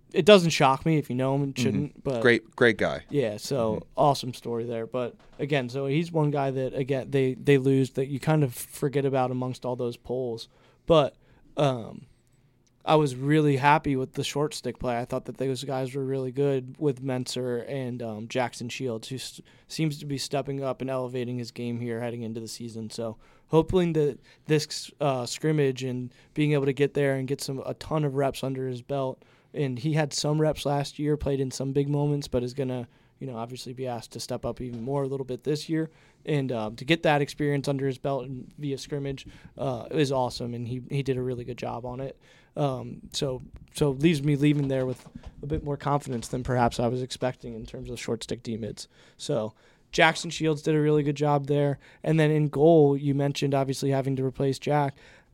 Speaker 2: it doesn't shock me if you know him. It shouldn't.
Speaker 3: Mm-hmm.
Speaker 2: But
Speaker 3: Great, great guy.
Speaker 2: Yeah, so
Speaker 3: Mm-hmm.
Speaker 2: awesome story there. But again, so he's one guy that again they they lose that you kind of forget about amongst all those polls. But um, I was really happy with the short stick play. I thought that those guys were really good with Menser and um, Jackson Shields, who s- seems to be stepping up and elevating his game here heading into the season. So hoping that this uh, scrimmage and being able to get there and get some a ton of reps under his belt. And he had some reps last year, played in some big moments, but is going to, you know, obviously be asked to step up even more a little bit this year. And um, to get that experience under his belt and via scrimmage uh, is awesome, and he, he did a really good job on it. Um, so so leaves me leaving there with a bit more confidence than perhaps I was expecting in terms of short stick D-mids. So Jackson Shields did a really good job there. And then in goal, you mentioned obviously having to replace Jack.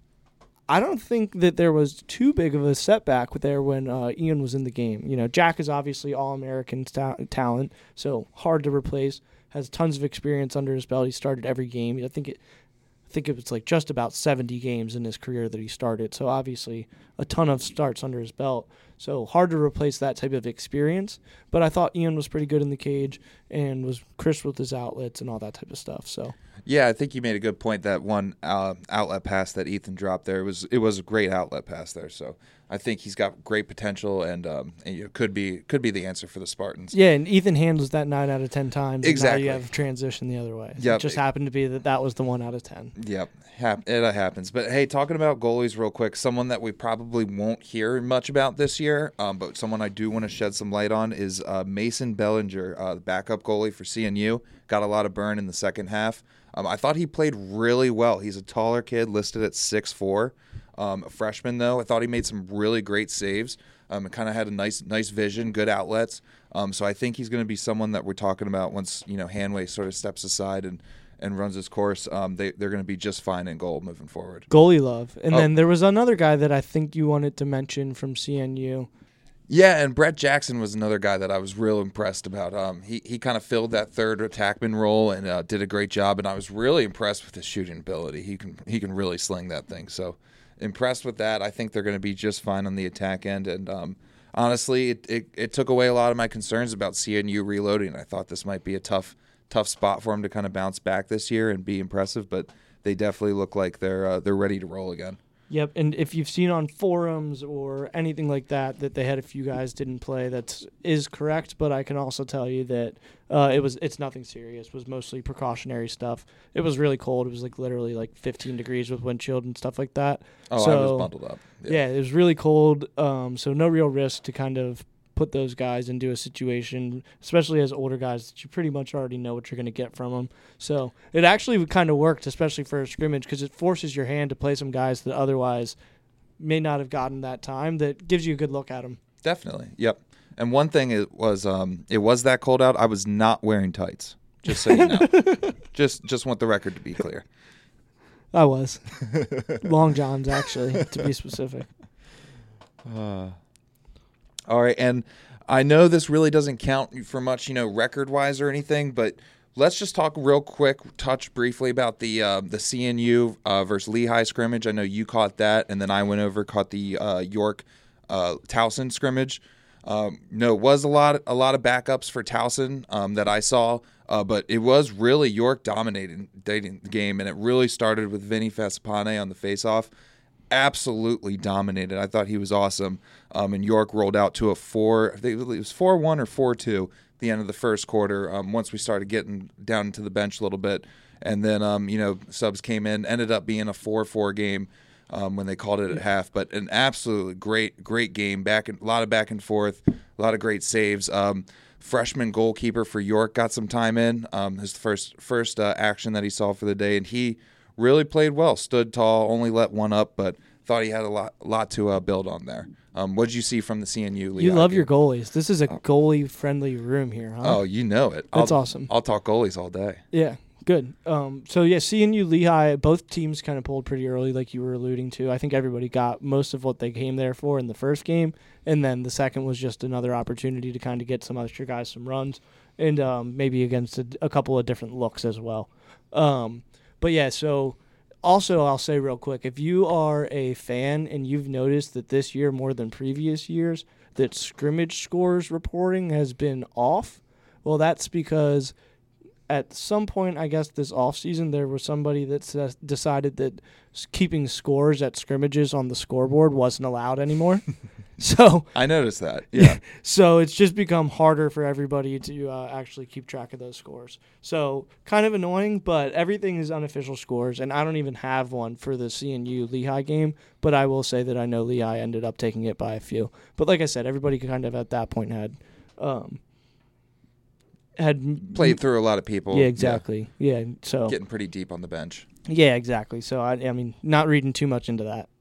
Speaker 2: I don't think that there was too big of a setback there when uh, Ian was in the game. You know, Jack is obviously all-American ta- talent, so hard to replace. Has tons of experience under his belt. He started every game. I think it, I think it was like just about seventy games in his career that he started. So obviously a ton of starts under his belt. So hard to replace that type of experience. But I thought Ian was pretty good in the cage and was crisp with his outlets and all that type of stuff. So.
Speaker 3: Yeah, I think you made a good point. That one uh, outlet pass that Ethan dropped there it was it was a great outlet pass there. So I think he's got great potential and, um, and you know, could be could be the answer for the Spartans.
Speaker 2: Yeah, and Ethan handles that nine out of ten times.
Speaker 3: Exactly.
Speaker 2: And now you have transition the other way.
Speaker 3: Yep.
Speaker 2: It just happened to be that that was the one out of ten.
Speaker 3: Yep, Hap- it happens. But hey, talking about goalies real quick, someone that we probably won't hear much about this year, um, but someone I do want to shed some light on is uh, Mason Bellinger, uh, the backup goalie for C N U. Got a lot of burn in the second half. Um, I thought he played really well. He's a taller kid, listed at six foot four. Um, a freshman, though. I thought he made some really great saves. Um, and kind of had a nice nice vision, good outlets. Um, so I think he's going to be someone that we're talking about once, you know, Hanway sort of steps aside and, and runs his course. Um, they, they're going to be just fine in goal moving forward.
Speaker 2: Goalie love. And
Speaker 3: Oh.
Speaker 2: then there was another guy that I think you wanted to mention from C N U.
Speaker 3: Yeah, and Brett Jackson was another guy that I was real impressed about. Um, he he kind of filled that third attackman role and uh, did a great job, and I was really impressed with his shooting ability. He can he can really sling that thing. So impressed with that. I think they're going to be just fine on the attack end. And um, honestly, it, it it took away a lot of my concerns about C N U reloading. I thought this might be a tough tough spot for them to kind of bounce back this year and be impressive, but they definitely look like they're uh, they're ready to roll again.
Speaker 2: Yep, and if you've seen on forums or anything like that that they had a few guys didn't play, that is correct. But I can also tell you that uh, it was it's nothing serious. It was mostly precautionary stuff. It was really cold. It was like literally like fifteen degrees with wind chill and stuff like that.
Speaker 3: Oh,
Speaker 2: so,
Speaker 3: I was bundled up.
Speaker 2: Yeah. yeah, it was really cold. Um, so no real risk to kind of put those guys into a situation, especially as older guys, that you pretty much already know what you're going to get from them. So it actually kind of worked, especially for a scrimmage, because it forces your hand to play some guys that otherwise may not have gotten that time. That gives you a good look at them.
Speaker 3: Definitely. Yep. And one thing it was um, it was that cold out. I was not wearing tights. Just so you know. just just want the record to be clear.
Speaker 2: I was. Long johns, actually, to be specific.
Speaker 3: Uh, all right, and I know this really doesn't count for much, you know, record-wise or anything, but let's just talk real quick, touch briefly about the uh, the C N U uh, versus Lehigh scrimmage. I know you caught that, and then I went over caught the uh, York uh, Towson scrimmage. Um, no, it was a lot a lot of backups for Towson um, that I saw, uh, but it was really York dominating dating the game, and it really started with Vinny Fassapane on the faceoff. Absolutely dominated. I thought he was awesome. Um, and York rolled out to a four. I think it was four one or four two at the end of the first quarter. Um, once we started getting down to the bench a little bit, and then um, you know subs came in. Ended up being a four four game um, when they called it at half. But an absolutely great great game. Back and, a lot of back and forth. A lot of great saves. Um, freshman goalkeeper for York got some time in. Um, his first first uh, action that he saw for the day, and he really played well. Stood tall, only let one up, but thought he had a lot, lot to uh, build on there. Um, what did you see from the C N U?
Speaker 2: You love game? Your goalies. This is a goalie-friendly room here, huh?
Speaker 3: Oh, you know it.
Speaker 2: That's
Speaker 3: I'll,
Speaker 2: awesome.
Speaker 3: I'll talk goalies all day.
Speaker 2: Yeah, good. Um, so, yeah, C N U, Lehigh, both teams kind of pulled pretty early, like you were alluding to. I think everybody got most of what they came there for in the first game, and then the second was just another opportunity to kind of get some extra guys some runs, and um, maybe against a, a couple of different looks as well. Um, but, yeah, so... Also, I'll say real quick, if you are a fan and you've noticed that this year more than previous years, that scrimmage scores reporting has been off. Well, that's because at some point, I guess this offseason, there was somebody that s- decided that s- keeping scores at scrimmages on the scoreboard wasn't allowed anymore. So
Speaker 3: I noticed that. Yeah.
Speaker 2: so it's just become harder for everybody to uh, actually keep track of those scores. So kind of annoying, but everything is unofficial scores, and I don't even have one for the C N U Lehigh game, but I will say that I know Lehigh ended up taking it by a few. But like I said, everybody kind of at that point had um, had
Speaker 3: Played through a lot of people.
Speaker 2: Yeah, exactly. Yeah, yeah so
Speaker 3: Getting pretty deep on the bench.
Speaker 2: yeah, exactly. So I, I mean, not reading too much into that.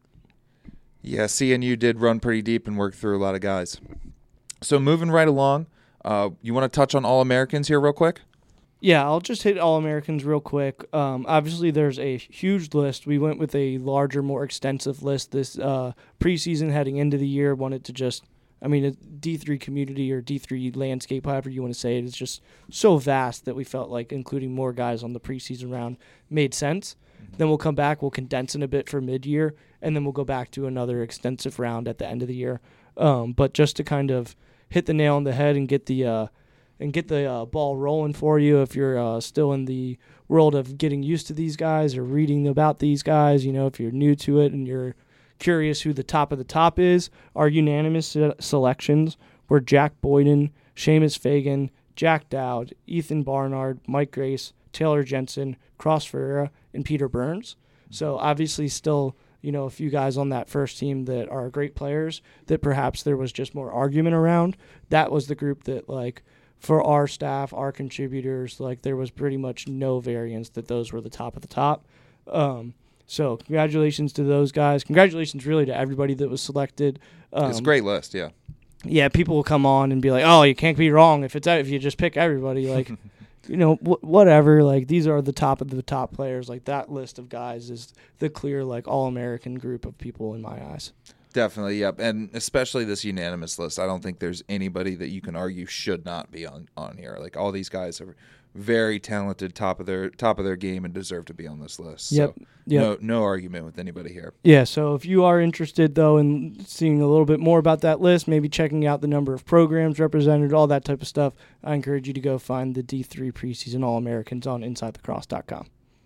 Speaker 3: Yeah, C N U did run pretty deep and work through a lot of guys. So moving right along, uh, you want to touch on All-Americans here real quick?
Speaker 2: Yeah, I'll just hit All-Americans real quick. Um, obviously, there's a huge list. We went with a larger, more extensive list this uh, preseason heading into the year. Wanted to just, I mean, a D three community or D three landscape, however you want to say it, is just so vast that we felt like including more guys on the preseason round made sense. Then we'll come back, we'll condense it a bit for mid-year, and then we'll go back to another extensive round at the end of the year. Um, but just to kind of hit the nail on the head and get the uh, and get the uh, ball rolling for you, if you're uh, still in the world of getting used to these guys or reading about these guys, you know, if you're new to it and you're curious who the top of the top is, our unanimous se- selections were Jack Boyden, Seamus Fagan, Jack Dowd, Ethan Barnard, Mike Grace, Taylor Jensen, Cross Ferreira, and Peter Burns. So obviously still, you know, a few guys on that first team that are great players that perhaps there was just more argument around. That was the group that, like, for our staff, our contributors, like, there was pretty much no variance that those were the top of the top. Um, so congratulations to those guys. Congratulations really to everybody that was selected. Um,
Speaker 3: It's a great list, yeah.
Speaker 2: Yeah, people will come on and be like, oh, you can't be wrong if it's if you just pick everybody. Like, you know, wh- whatever. Like, these are the top of the top players. Like, that list of guys is the clear, like, all-American group of people in my eyes.
Speaker 3: Definitely, yep. And especially this unanimous list. I don't think there's anybody that you can argue should not be on, on here. Like, all these guys are very talented, top of their top of their game, and deserve to be on this list.
Speaker 2: Yep.
Speaker 3: So
Speaker 2: Yep.
Speaker 3: no no argument with anybody here.
Speaker 2: Yeah, so if you are interested, though, in seeing a little bit more about that list, maybe checking out the number of programs represented, all that type of stuff, I encourage you to go find the D three preseason All-Americans on inside the cross dot com.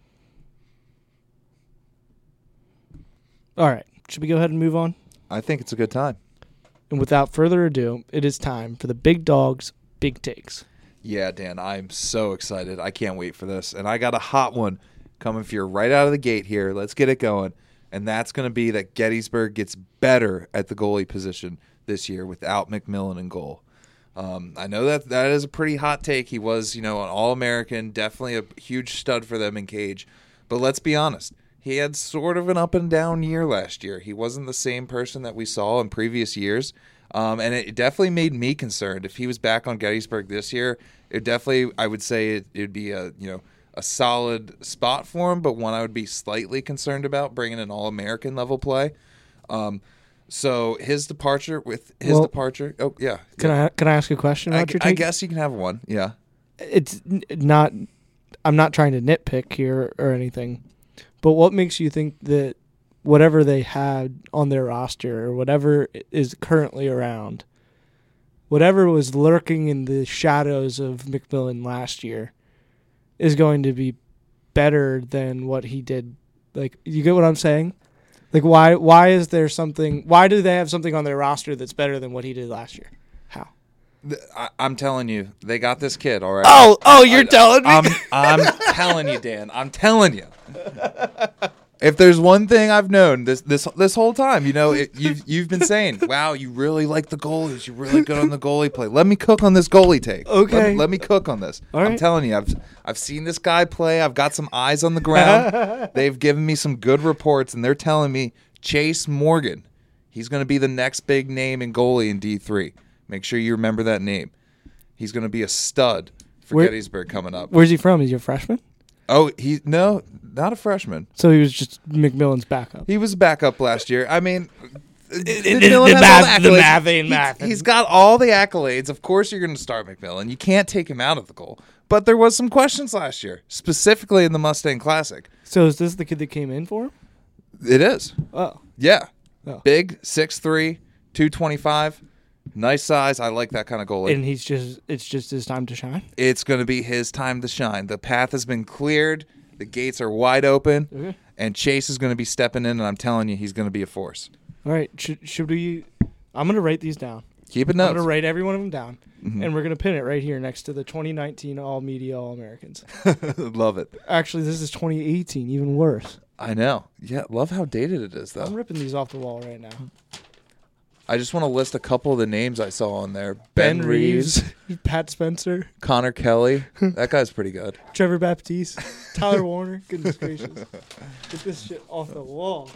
Speaker 2: All right, should we go ahead and move on?
Speaker 3: I think it's a good time.
Speaker 2: And without further ado, it is time for the Big Dogs Big Takes.
Speaker 3: Yeah, Dan, I'm so excited. I can't wait for this. And I got a hot one coming for you right out of the gate here. Let's get it going. And that's going to be that Gettysburg gets better at the goalie position this year without McMillan in goal. Um, I know that that is a pretty hot take. He was, you know, an All-American, definitely a huge stud for them in Cage. But let's be honest. He had sort of an up and down year last year. He wasn't the same person that we saw in previous years. Um, and it definitely made me concerned. If he was back on Gettysburg this year, it definitely, I would say it would be a, you know, a solid spot for him, but one I would be slightly concerned about bringing an All-American level play. Um, so his departure with his
Speaker 2: Well,
Speaker 3: departure. Oh yeah.
Speaker 2: Can I can I ask a question
Speaker 3: I,
Speaker 2: about your
Speaker 3: I
Speaker 2: take?
Speaker 3: guess you can have one. Yeah.
Speaker 2: It's n- not. I'm not trying to nitpick here or anything, but what makes you think that whatever they had on their roster or whatever is currently around, whatever was lurking in the shadows of McMillan last year, is going to be better than what he did? Like, you get what I'm saying? Like, why why is there something? Why do they have something on their roster that's better than what he did last year? How?
Speaker 3: Th- I, I'm telling you, they got this kid. All right.
Speaker 2: Oh, oh, you're telling me.
Speaker 3: I'm I'm telling you, Dan. I'm telling you. If there's one thing I've known this this this whole time, you know, it, you've you've been saying, "Wow, you really like the goalies. You're really good on the goalie play." Let me cook on this goalie take.
Speaker 2: Okay.
Speaker 3: Let me, let me cook on this.
Speaker 2: All
Speaker 3: I'm
Speaker 2: right.
Speaker 3: telling you, I've I've seen this guy play. I've got some eyes on the ground. They've given me some good reports, and they're telling me Chase Morgan, he's going to be the next big name in goalie in D three. Make sure you remember that name. He's going to be a stud for
Speaker 2: Where-
Speaker 3: Gettysburg coming up.
Speaker 2: Where's he from? Is he a freshman?
Speaker 3: Oh, he no, not a freshman.
Speaker 2: So he was just McMillan's backup.
Speaker 3: He was backup last year. I mean,
Speaker 2: it-
Speaker 3: McMillan
Speaker 2: the
Speaker 3: has
Speaker 2: math-
Speaker 3: all
Speaker 2: the
Speaker 3: accolades.
Speaker 2: math ain't
Speaker 3: He's-
Speaker 2: mathin'.
Speaker 3: He's got all the accolades. Of course, you're going to start McMillan. You can't take him out of the goal. But there was some questions last year, specifically in the Mustang Classic.
Speaker 2: So is this the kid that came in for him?
Speaker 3: It is.
Speaker 2: Oh.
Speaker 3: Yeah.
Speaker 2: Oh.
Speaker 3: Big, six three, two twenty-five. Nice size. I like that kind of goalie.
Speaker 2: And he's just it's just his time to shine.
Speaker 3: It's going to be his time to shine. The path has been cleared. The gates are wide open.
Speaker 2: Okay.
Speaker 3: And Chase is going to be stepping in, and I'm telling you, he's going to be a force.
Speaker 2: All right. Should should we? I'm gonna write these down.
Speaker 3: Keep it
Speaker 2: I'm
Speaker 3: notes.
Speaker 2: gonna write every one of them down,
Speaker 3: Mhm.
Speaker 2: and we're gonna pin it right here next to the twenty nineteen All Media All Americans.
Speaker 3: Love it.
Speaker 2: Actually, this is twenty eighteen, even worse.
Speaker 3: I know. Yeah, love how dated it is, though.
Speaker 2: I'm ripping these off the wall right now.
Speaker 3: I just want to list a couple of the names I saw on there.
Speaker 2: Ben,
Speaker 3: Ben,
Speaker 2: Reeves,
Speaker 3: Reeves,
Speaker 2: Pat Spencer,
Speaker 3: Connor Kelly. That guy's pretty good.
Speaker 2: Trevor Baptiste, Tyler Warner. Goodness gracious. Get this shit off the wall.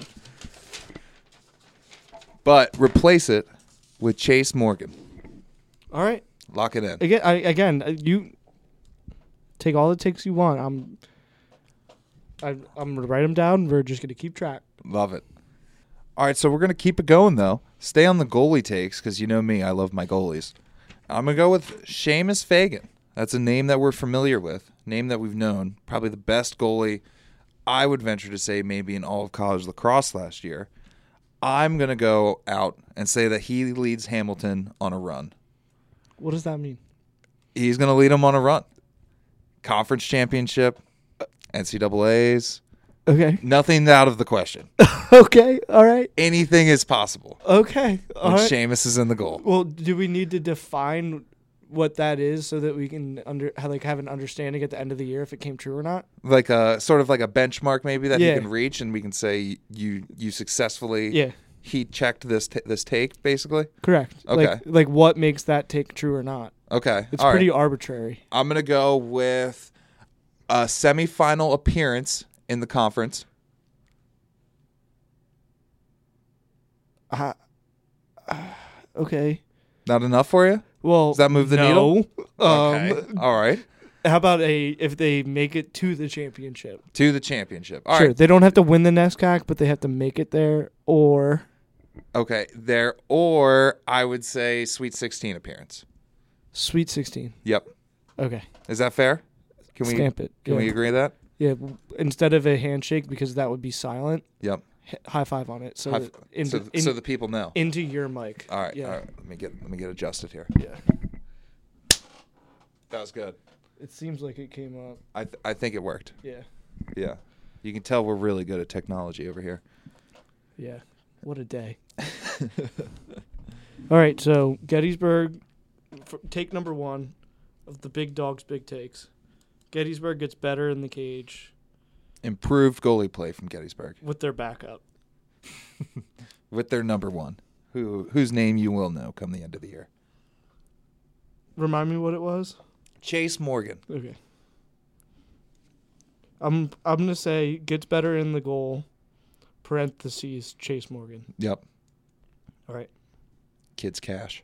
Speaker 3: But replace it with Chase Morgan.
Speaker 2: All right.
Speaker 3: Lock it in.
Speaker 2: Again, I, again, uh, you take all the takes you want. I'm, I, I'm gonna write them down. We're just gonna keep track.
Speaker 3: Love it. All right, so we're going to keep it going, though. Stay on the goalie takes because you know me. I love my goalies. I'm going to go with Seamus Fagan. That's a name that we're familiar with, name that we've known. Probably the best goalie, I would venture to say, maybe in all of college lacrosse last year. I'm going to go out and say that he leads Hamilton on a run.
Speaker 2: What does that mean?
Speaker 3: He's going to lead them on a run. Conference championship, N C double A's.
Speaker 2: Okay.
Speaker 3: Nothing out of the question.
Speaker 2: Okay. All right.
Speaker 3: Anything is possible
Speaker 2: Okay. All
Speaker 3: when
Speaker 2: right.
Speaker 3: Seamus is in the goal.
Speaker 2: Well, do we need to define what that is so that we can under have, like have an understanding at the end of the year if it came true or not?
Speaker 3: Like a sort of like a benchmark maybe that
Speaker 2: Yeah.
Speaker 3: he can reach, and we can say you you successfully
Speaker 2: Yeah.
Speaker 3: he checked this t- this take basically.
Speaker 2: Correct.
Speaker 3: Okay.
Speaker 2: Like, like what makes that take true or not?
Speaker 3: Okay,
Speaker 2: It's
Speaker 3: all
Speaker 2: pretty
Speaker 3: right.
Speaker 2: arbitrary.
Speaker 3: I'm gonna go with a semifinal appearance in the conference.
Speaker 2: Uh, uh, okay.
Speaker 3: Not enough for you?
Speaker 2: Well,
Speaker 3: Does that move the
Speaker 2: no.
Speaker 3: needle?
Speaker 2: Um,
Speaker 3: Okay, all right.
Speaker 2: How about a if they make it to the championship?
Speaker 3: To the championship. All right.
Speaker 2: Sure, they don't have to win the NESCAC, but they have to make it there. Or
Speaker 3: Okay, there or I would say Sweet sixteen appearance.
Speaker 2: Sweet sixteen.
Speaker 3: Yep.
Speaker 2: Okay,
Speaker 3: Is that fair? Can we
Speaker 2: stamp it.
Speaker 3: Can
Speaker 2: yeah.
Speaker 3: we agree to that?
Speaker 2: Yeah, w- instead of a handshake because that would be silent.
Speaker 3: Yep.
Speaker 2: h- High five on it. So
Speaker 3: High
Speaker 2: that
Speaker 3: f-
Speaker 2: into,
Speaker 3: so,
Speaker 2: in-
Speaker 3: so the people know.
Speaker 2: into your mic.
Speaker 3: All right.
Speaker 2: Yeah.
Speaker 3: All right. Let me get let me get adjusted here.
Speaker 2: Yeah.
Speaker 3: That was good.
Speaker 2: It seems like it came up.
Speaker 3: I th- I think it worked.
Speaker 2: Yeah.
Speaker 3: Yeah. You can tell we're really good at technology over here.
Speaker 2: Yeah. What a day. All right, so Gettysburg, f- take number one of the big dogs' big takes. Gettysburg gets better in the cage
Speaker 3: Improved goalie play from Gettysburg
Speaker 2: with their backup.
Speaker 3: with their number one, who whose name you will know come the end of the year.
Speaker 2: Remind me what it was?
Speaker 3: Chase Morgan.
Speaker 2: Okay. I'm I'm gonna say gets better in the goal. Parentheses Chase Morgan.
Speaker 3: Yep.
Speaker 2: All right.
Speaker 3: Kids cash.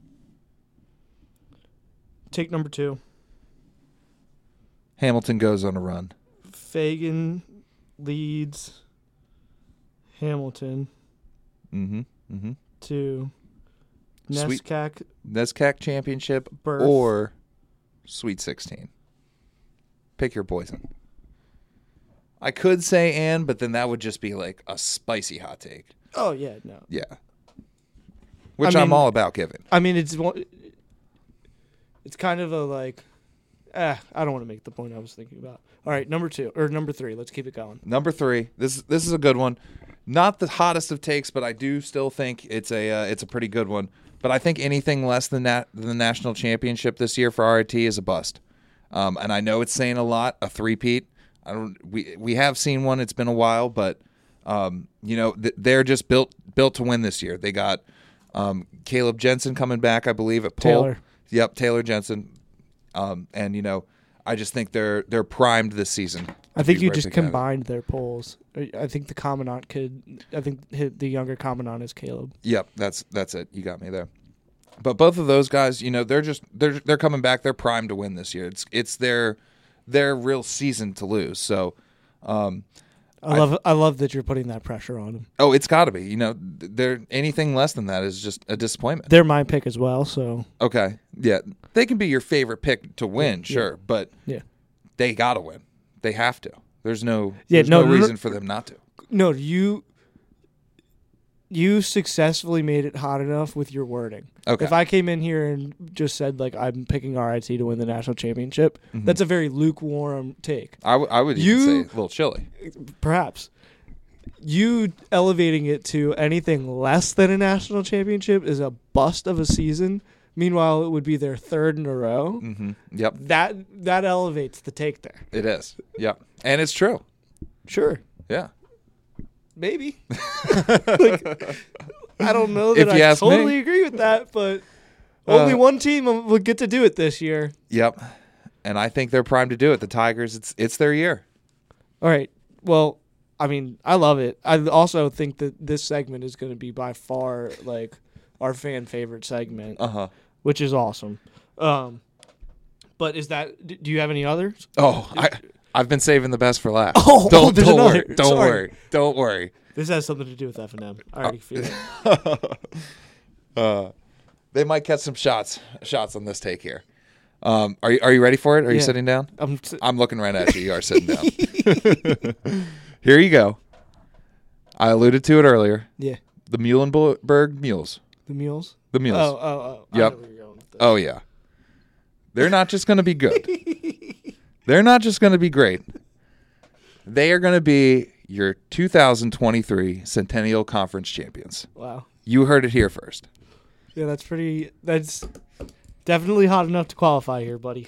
Speaker 2: Take number two.
Speaker 3: Hamilton goes on a run.
Speaker 2: Fagan leads Hamilton
Speaker 3: Mm-hmm. Mm-hmm.
Speaker 2: to
Speaker 3: Sweet-
Speaker 2: NESCAC
Speaker 3: NESCAC championship
Speaker 2: berth.
Speaker 3: or Sweet sixteen. Pick your poison. I could say and, but then that would just be like a spicy hot take.
Speaker 2: Oh yeah, no.
Speaker 3: Yeah. Which
Speaker 2: I
Speaker 3: I'm
Speaker 2: mean-
Speaker 3: all about giving.
Speaker 2: I mean, it's one- it's kind of a like, eh, I don't want to make the point I was thinking about. All right, number two or number three. Let's keep it going.
Speaker 3: Number three. This this is a good one. Not the hottest of takes, but I do still think it's a uh, it's a pretty good one. But I think anything less than that than the national championship this year for R I T is a bust. Um, and I know it's saying a lot, a three-peat. I don't. We we have seen one. It's been a while, but um, you know th- they're just built built to win this year. They got um, Caleb Jensen coming back, I believe, at pole.
Speaker 2: Taylor.
Speaker 3: Yep, Taylor Jensen. Um, and you know, I just think they're they're primed this season.
Speaker 2: I think
Speaker 3: Be
Speaker 2: you
Speaker 3: right
Speaker 2: just
Speaker 3: back at it.
Speaker 2: combined their polls. I I think the commandant could. I think hi- the younger commandant is Caleb.
Speaker 3: Yep, that's that's it. You got me there. But both of those guys, you know, they're just they're they're coming back. They're primed to win this year. It's it's their their real season to lose. So, um,
Speaker 2: I love. I love that you're putting that pressure on them.
Speaker 3: oh, it's got to be. You know, they're anything less than that is just a disappointment.
Speaker 2: They're my pick as well. So
Speaker 3: Okay, yeah, they can be your favorite pick to win,
Speaker 2: Yeah.
Speaker 3: sure, but
Speaker 2: yeah.
Speaker 3: they got to win. They have to. There's no
Speaker 2: Yeah,
Speaker 3: there's
Speaker 2: no,
Speaker 3: no
Speaker 2: no, no.
Speaker 3: reason for them not to.
Speaker 2: No, you. you successfully made it hot enough with your wording.
Speaker 3: Okay.
Speaker 2: If I came in here and just said, like, I'm picking R I T to win the national championship,
Speaker 3: Mhm.
Speaker 2: that's a very lukewarm take.
Speaker 3: I, w- I would
Speaker 2: You-
Speaker 3: even say a little chilly.
Speaker 2: Perhaps. You elevating it to anything less than a national championship is a bust of a season. Meanwhile, it would be their third in a row.
Speaker 3: Mm-hmm. Yep,
Speaker 2: That that elevates the take there.
Speaker 3: it is. Yep, and it's true.
Speaker 2: Sure.
Speaker 3: Yeah.
Speaker 2: Maybe. Like, I don't know that
Speaker 3: If you
Speaker 2: I
Speaker 3: ask
Speaker 2: totally
Speaker 3: me.
Speaker 2: agree with that, but
Speaker 3: Uh,
Speaker 2: only one team will get to do it this year.
Speaker 3: Yep, and I think they're primed to do it. The Tigers, it's it's their year.
Speaker 2: All right. Well, I mean, I love it. I also think that this segment is going to be by far like our fan favorite segment,
Speaker 3: Uh huh.
Speaker 2: which is awesome. Um, but is that? d- Do you have any others?
Speaker 3: Oh, I I've been saving the best for last.
Speaker 2: Oh,
Speaker 3: don't
Speaker 2: there's
Speaker 3: don't
Speaker 2: another.
Speaker 3: worry. Don't
Speaker 2: Sorry.
Speaker 3: worry. Don't worry.
Speaker 2: This has something to do with F and M. I already feel it.
Speaker 3: uh, they might catch some shots shots on this take here. Um, are you are you ready for it? Are you
Speaker 2: Yeah.
Speaker 3: sitting down?
Speaker 2: I'm t-
Speaker 3: I'm looking right at you. You are sitting down. Here you go. I alluded to it earlier.
Speaker 2: yeah.
Speaker 3: The Muhlenberg Mules.
Speaker 2: The mules.
Speaker 3: The Mules.
Speaker 2: Oh, oh, oh. I
Speaker 3: Yep.
Speaker 2: know where you're going with this.
Speaker 3: Oh, yeah. They're not just going to be good. They're not just going to be great. They are going to be your two thousand twenty-three Centennial Conference champions.
Speaker 2: Wow.
Speaker 3: You heard it here first.
Speaker 2: Yeah, that's pretty. That's definitely hot enough to qualify here, buddy.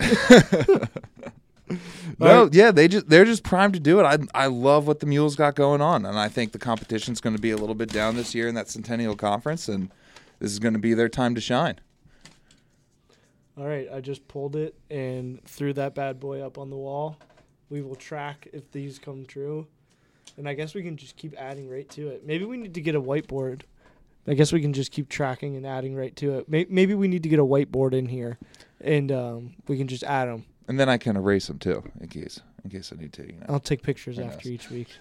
Speaker 3: No,
Speaker 2: right.
Speaker 3: yeah, they just they're just primed to do it. I I love what the Mules got going on, and I think the competition's going to be a little bit down this year in that Centennial Conference, and this is going to be their time to shine.
Speaker 2: All right, I just pulled it and threw that bad boy up on the wall. We will track if these come true. And I guess we can just keep adding right to it. Maybe we need to get a whiteboard. I guess we can just keep tracking and adding right to it. May- Maybe we need to get a whiteboard in here, and um, we can just add them.
Speaker 3: And then I can erase them too, in case in case I need to. You know.
Speaker 2: I'll take pictures
Speaker 3: Very
Speaker 2: after
Speaker 3: nice.
Speaker 2: each week.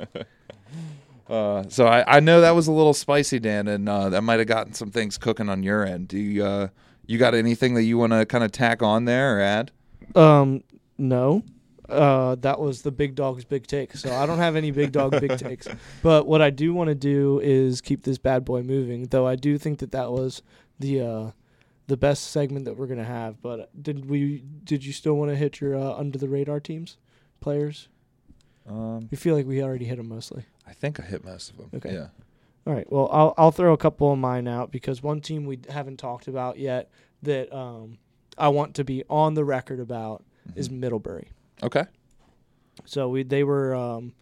Speaker 3: Uh, so I, I know that was a little spicy, Dan, and uh, that might have gotten some things cooking on your end. Do you uh, you got anything that you want to kind of tack on there or add?
Speaker 2: Um, no. Uh, that was the big dog's big take. So I don't have any big dog big takes. But what I do want to do is keep this bad boy moving. Though I do think that that was the uh, the best segment that we're gonna have. But did we? Did you still want to hit your uh, under the radar teams, players?
Speaker 3: Um,
Speaker 2: You feel like we already hit them mostly.
Speaker 3: I think I hit most of them.
Speaker 2: Okay.
Speaker 3: Yeah.
Speaker 2: All right. Well, I'll I'll throw a couple of mine out because one team we haven't talked about yet that um, I want to be on the record about
Speaker 3: Mm-hmm.
Speaker 2: is Middlebury.
Speaker 3: Okay.
Speaker 2: So we they were, um,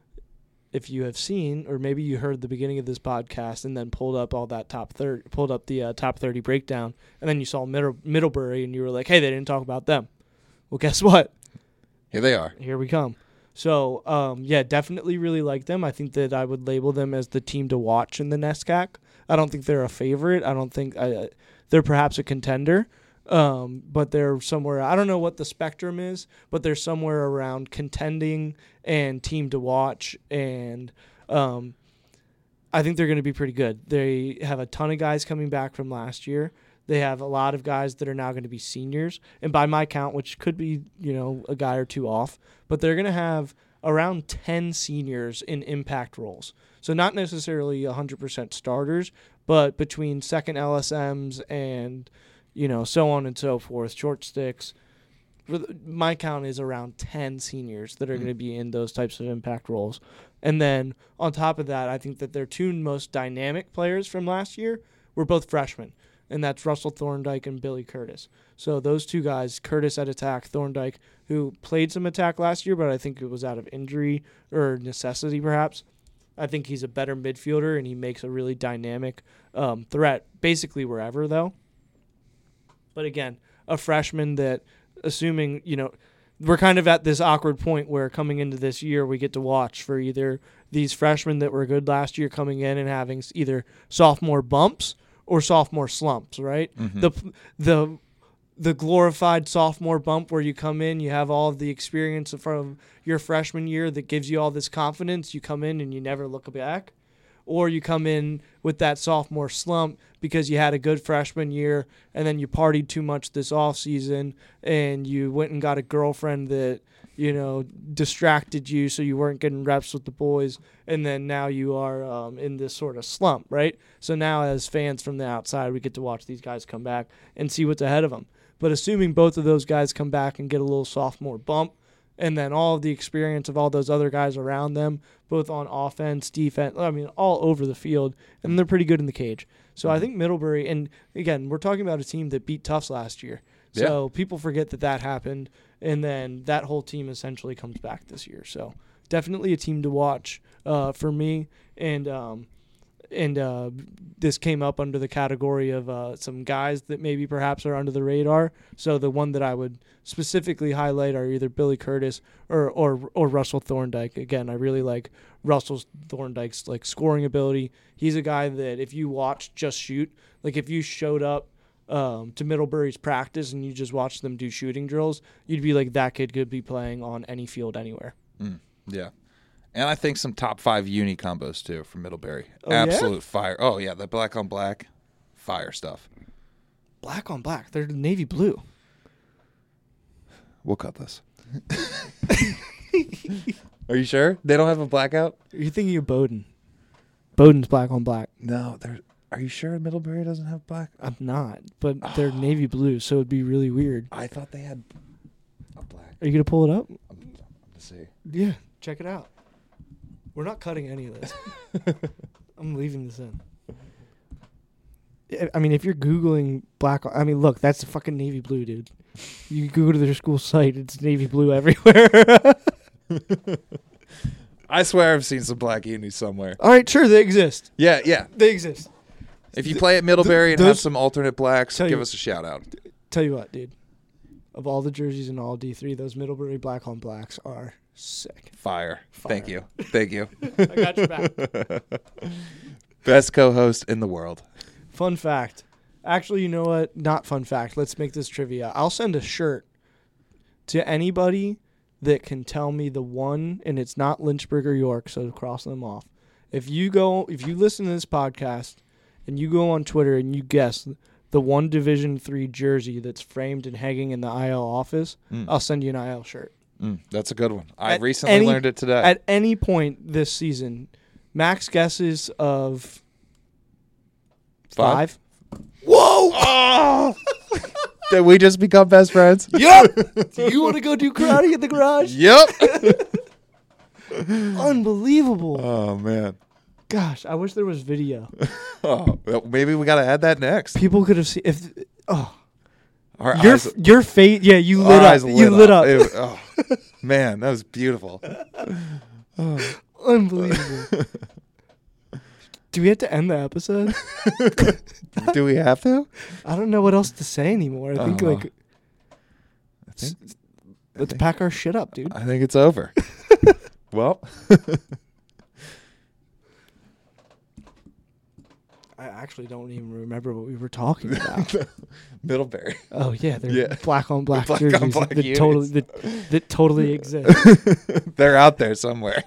Speaker 2: if you have seen, or maybe you heard the beginning of this podcast and then pulled up all that top thirty, pulled up the uh, top thirty breakdown, and then you saw Middle, Middlebury and you were like, hey, they didn't talk about them. Well, guess what?
Speaker 3: Here they are.
Speaker 2: Here we come. So, um, yeah, definitely really like them. I think that I would label them as the team to watch in the NESCAC. I don't think they're a favorite. I don't think I, they're perhaps a contender. Um, but they're somewhere, I don't know what the spectrum is, but they're somewhere around contending and team to watch. And um, I think they're going to be pretty good. They have a ton of guys coming back from last year. They have a lot of guys that are now going to be seniors. And by my count, which could be, you know, a guy or two off, but they're going to have around ten seniors in impact roles. So not necessarily one hundred percent starters, but between second L S Ms and, you know, so on and so forth, short sticks. My count is around ten seniors that are mm. going to be in those types of impact roles. And then on top of that, I think that their two most dynamic players from last year were both freshmen, and that's Russell Thorndike and Billy Curtis. So those two guys, Curtis at attack, Thorndike, who played some attack last year, but I think it was out of injury or necessity perhaps. I think he's a better midfielder, and he makes a really dynamic um, threat basically wherever, though. But again, a freshman that, assuming, you know, we're kind of at this awkward point where coming into this year we get to watch for either these freshmen that were good last year coming in and having either sophomore bumps or sophomore slumps, right? Mm-hmm. The the the glorified sophomore bump where you come in, you have all of the experience from your freshman year that gives you all this confidence. You come in and you never look back. Or you come in with that sophomore slump because you had a good freshman year and then you partied too much this off season and you went and got a girlfriend that you know, distracted you so you weren't getting reps with the boys, and then now you are um, in this sort of slump, right? So now as fans from the outside, we get to watch these guys come back and see what's ahead of them. But assuming both of those guys come back and get a little sophomore bump, and then all of the experience of all those other guys around them, both on offense, defense, I mean, all over the field, and they're pretty good in the cage. So I think Middlebury, and again, we're talking about a team that beat Tufts last year. So yeah. people forget that that happened, and then that whole team essentially comes back this year. So definitely a team to watch uh, for me, and um, and uh, this came up under the category of uh, some guys that maybe perhaps are under the radar. So the one that I would specifically highlight are either Billy Curtis or or, or Russell Thorndike. Again, I really like Russell Thorndike's like scoring ability. He's a guy that if you watch Just Shoot, like if you showed up um, to Middlebury's practice and you just watched them do shooting drills, you'd be like, that kid could be playing on any field anywhere.
Speaker 3: Mm, yeah. And I think some top five uni combos, too, from Middlebury.
Speaker 2: Oh,
Speaker 3: Absolute
Speaker 2: yeah?
Speaker 3: fire. Oh, yeah, the black on black, fire stuff.
Speaker 2: Black on black. They're navy blue.
Speaker 3: We'll cut this. Are you sure? They don't have a blackout?
Speaker 2: Are you thinking of Bowdoin? Bowdoin's black on black.
Speaker 3: No. They're, are you sure Middlebury doesn't have black?
Speaker 2: I'm not, but they're navy blue, so it'd be really weird.
Speaker 3: I thought they had a black.
Speaker 2: Are you going to pull it up?
Speaker 3: I'm, I'm to see.
Speaker 2: Yeah, check it out. We're not cutting any of this. I'm leaving this in. I mean, if you're Googling black, I mean, look, that's the fucking navy blue, dude. You go to their school site, it's navy blue everywhere.
Speaker 3: I swear I've seen some black unis somewhere.
Speaker 2: All right, sure, they exist.
Speaker 3: Yeah, yeah.
Speaker 2: They exist.
Speaker 3: If you play at Middlebury and
Speaker 2: those,
Speaker 3: have some alternate blacks, give
Speaker 2: you,
Speaker 3: us a shout out.
Speaker 2: Tell you what, dude. Of all the jerseys in all D three, those Middlebury black on blacks are sick.
Speaker 3: Fire.
Speaker 2: Fire.
Speaker 3: Thank you. Thank you.
Speaker 2: I got your back.
Speaker 3: Best co-host in the world.
Speaker 2: Fun fact. Actually, you know what? Not fun fact. Let's make this trivia. I'll send a shirt to anybody that can tell me the one, and it's not Lynchburg or York, so cross them off. If you go, if you listen to this podcast and you go on Twitter and you guess the one Division three jersey that's framed and hanging in the I L office, mm. I'll send you an I L shirt.
Speaker 3: Mm, that's a good one. I
Speaker 2: at
Speaker 3: recently
Speaker 2: any,
Speaker 3: learned it today.
Speaker 2: At any point this season, max guesses of five. five? Whoa!
Speaker 3: Oh! Did we just become best friends?
Speaker 2: Yep. Do you want to go do karate in the garage?
Speaker 3: Yep.
Speaker 2: Unbelievable.
Speaker 3: Oh, man.
Speaker 2: Gosh, I wish there was video.
Speaker 3: Oh, well, maybe we got to add that next.
Speaker 2: People could have seen if. Oh,
Speaker 3: our
Speaker 2: your
Speaker 3: eyes,
Speaker 2: your face. Yeah, you lit
Speaker 3: our
Speaker 2: up.
Speaker 3: eyes lit
Speaker 2: you lit up.
Speaker 3: up. It, oh, man, that was beautiful.
Speaker 2: Oh. Unbelievable. Do we have to end the episode?
Speaker 3: Do we have to?
Speaker 2: I don't know what else to say anymore. I think uh, like.
Speaker 3: I think,
Speaker 2: let's
Speaker 3: I think,
Speaker 2: pack our shit up, dude.
Speaker 3: I think it's over. Well.
Speaker 2: I actually don't even remember what we were talking about.
Speaker 3: Middlebury.
Speaker 2: Oh yeah, they're
Speaker 3: yeah.
Speaker 2: black on black
Speaker 3: black
Speaker 2: jerseys
Speaker 3: on black
Speaker 2: that,
Speaker 3: units.
Speaker 2: totally that, that totally exist.
Speaker 3: They're out there somewhere.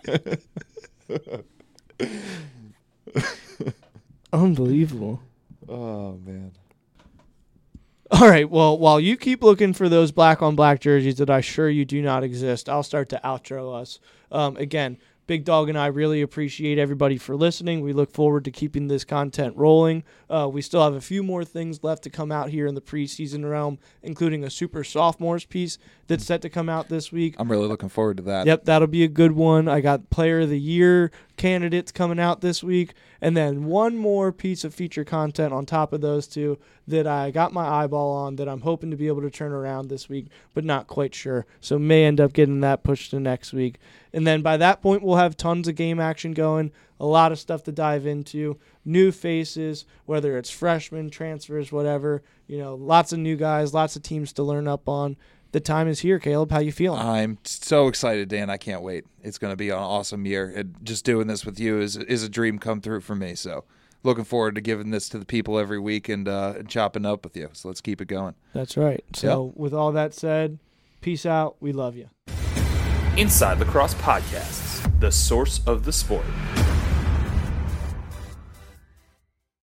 Speaker 2: Unbelievable.
Speaker 3: Oh man.
Speaker 2: All right, well, while you keep looking for those black on black jerseys that I assure you do not exist, I'll start to outro us. Um, again, Big Dog and I really appreciate everybody for listening. We look forward to keeping this content rolling. Uh, we still have a few more things left to come out here in the preseason realm, including a Super Sophomores piece that's set to come out this week.
Speaker 3: I'm really looking forward to that.
Speaker 2: Yep, that'll be a good one. I got Player of the Year candidates coming out this week, and then one more piece of feature content on top of those two that I got my eyeball on that I'm hoping to be able to turn around this week, but not quite sure. So may end up getting that pushed to next week. And then by that point, we'll have tons of game action going, a lot of stuff to dive into, new faces, whether it's freshmen, transfers, whatever. You know, lots of new guys, lots of teams to learn up on. The time is here, Caleb. How you feeling?
Speaker 3: I'm so excited, Dan. I can't wait. It's going to be an awesome year. And just doing this with you is is a dream come through for me. So looking forward to giving this to the people every week and, uh, and chopping up with you. So let's keep it going.
Speaker 2: That's right. So
Speaker 3: yep.
Speaker 2: With all that said, peace out. We love you.
Speaker 1: Inside Lacrosse Podcasts, the source of the sport.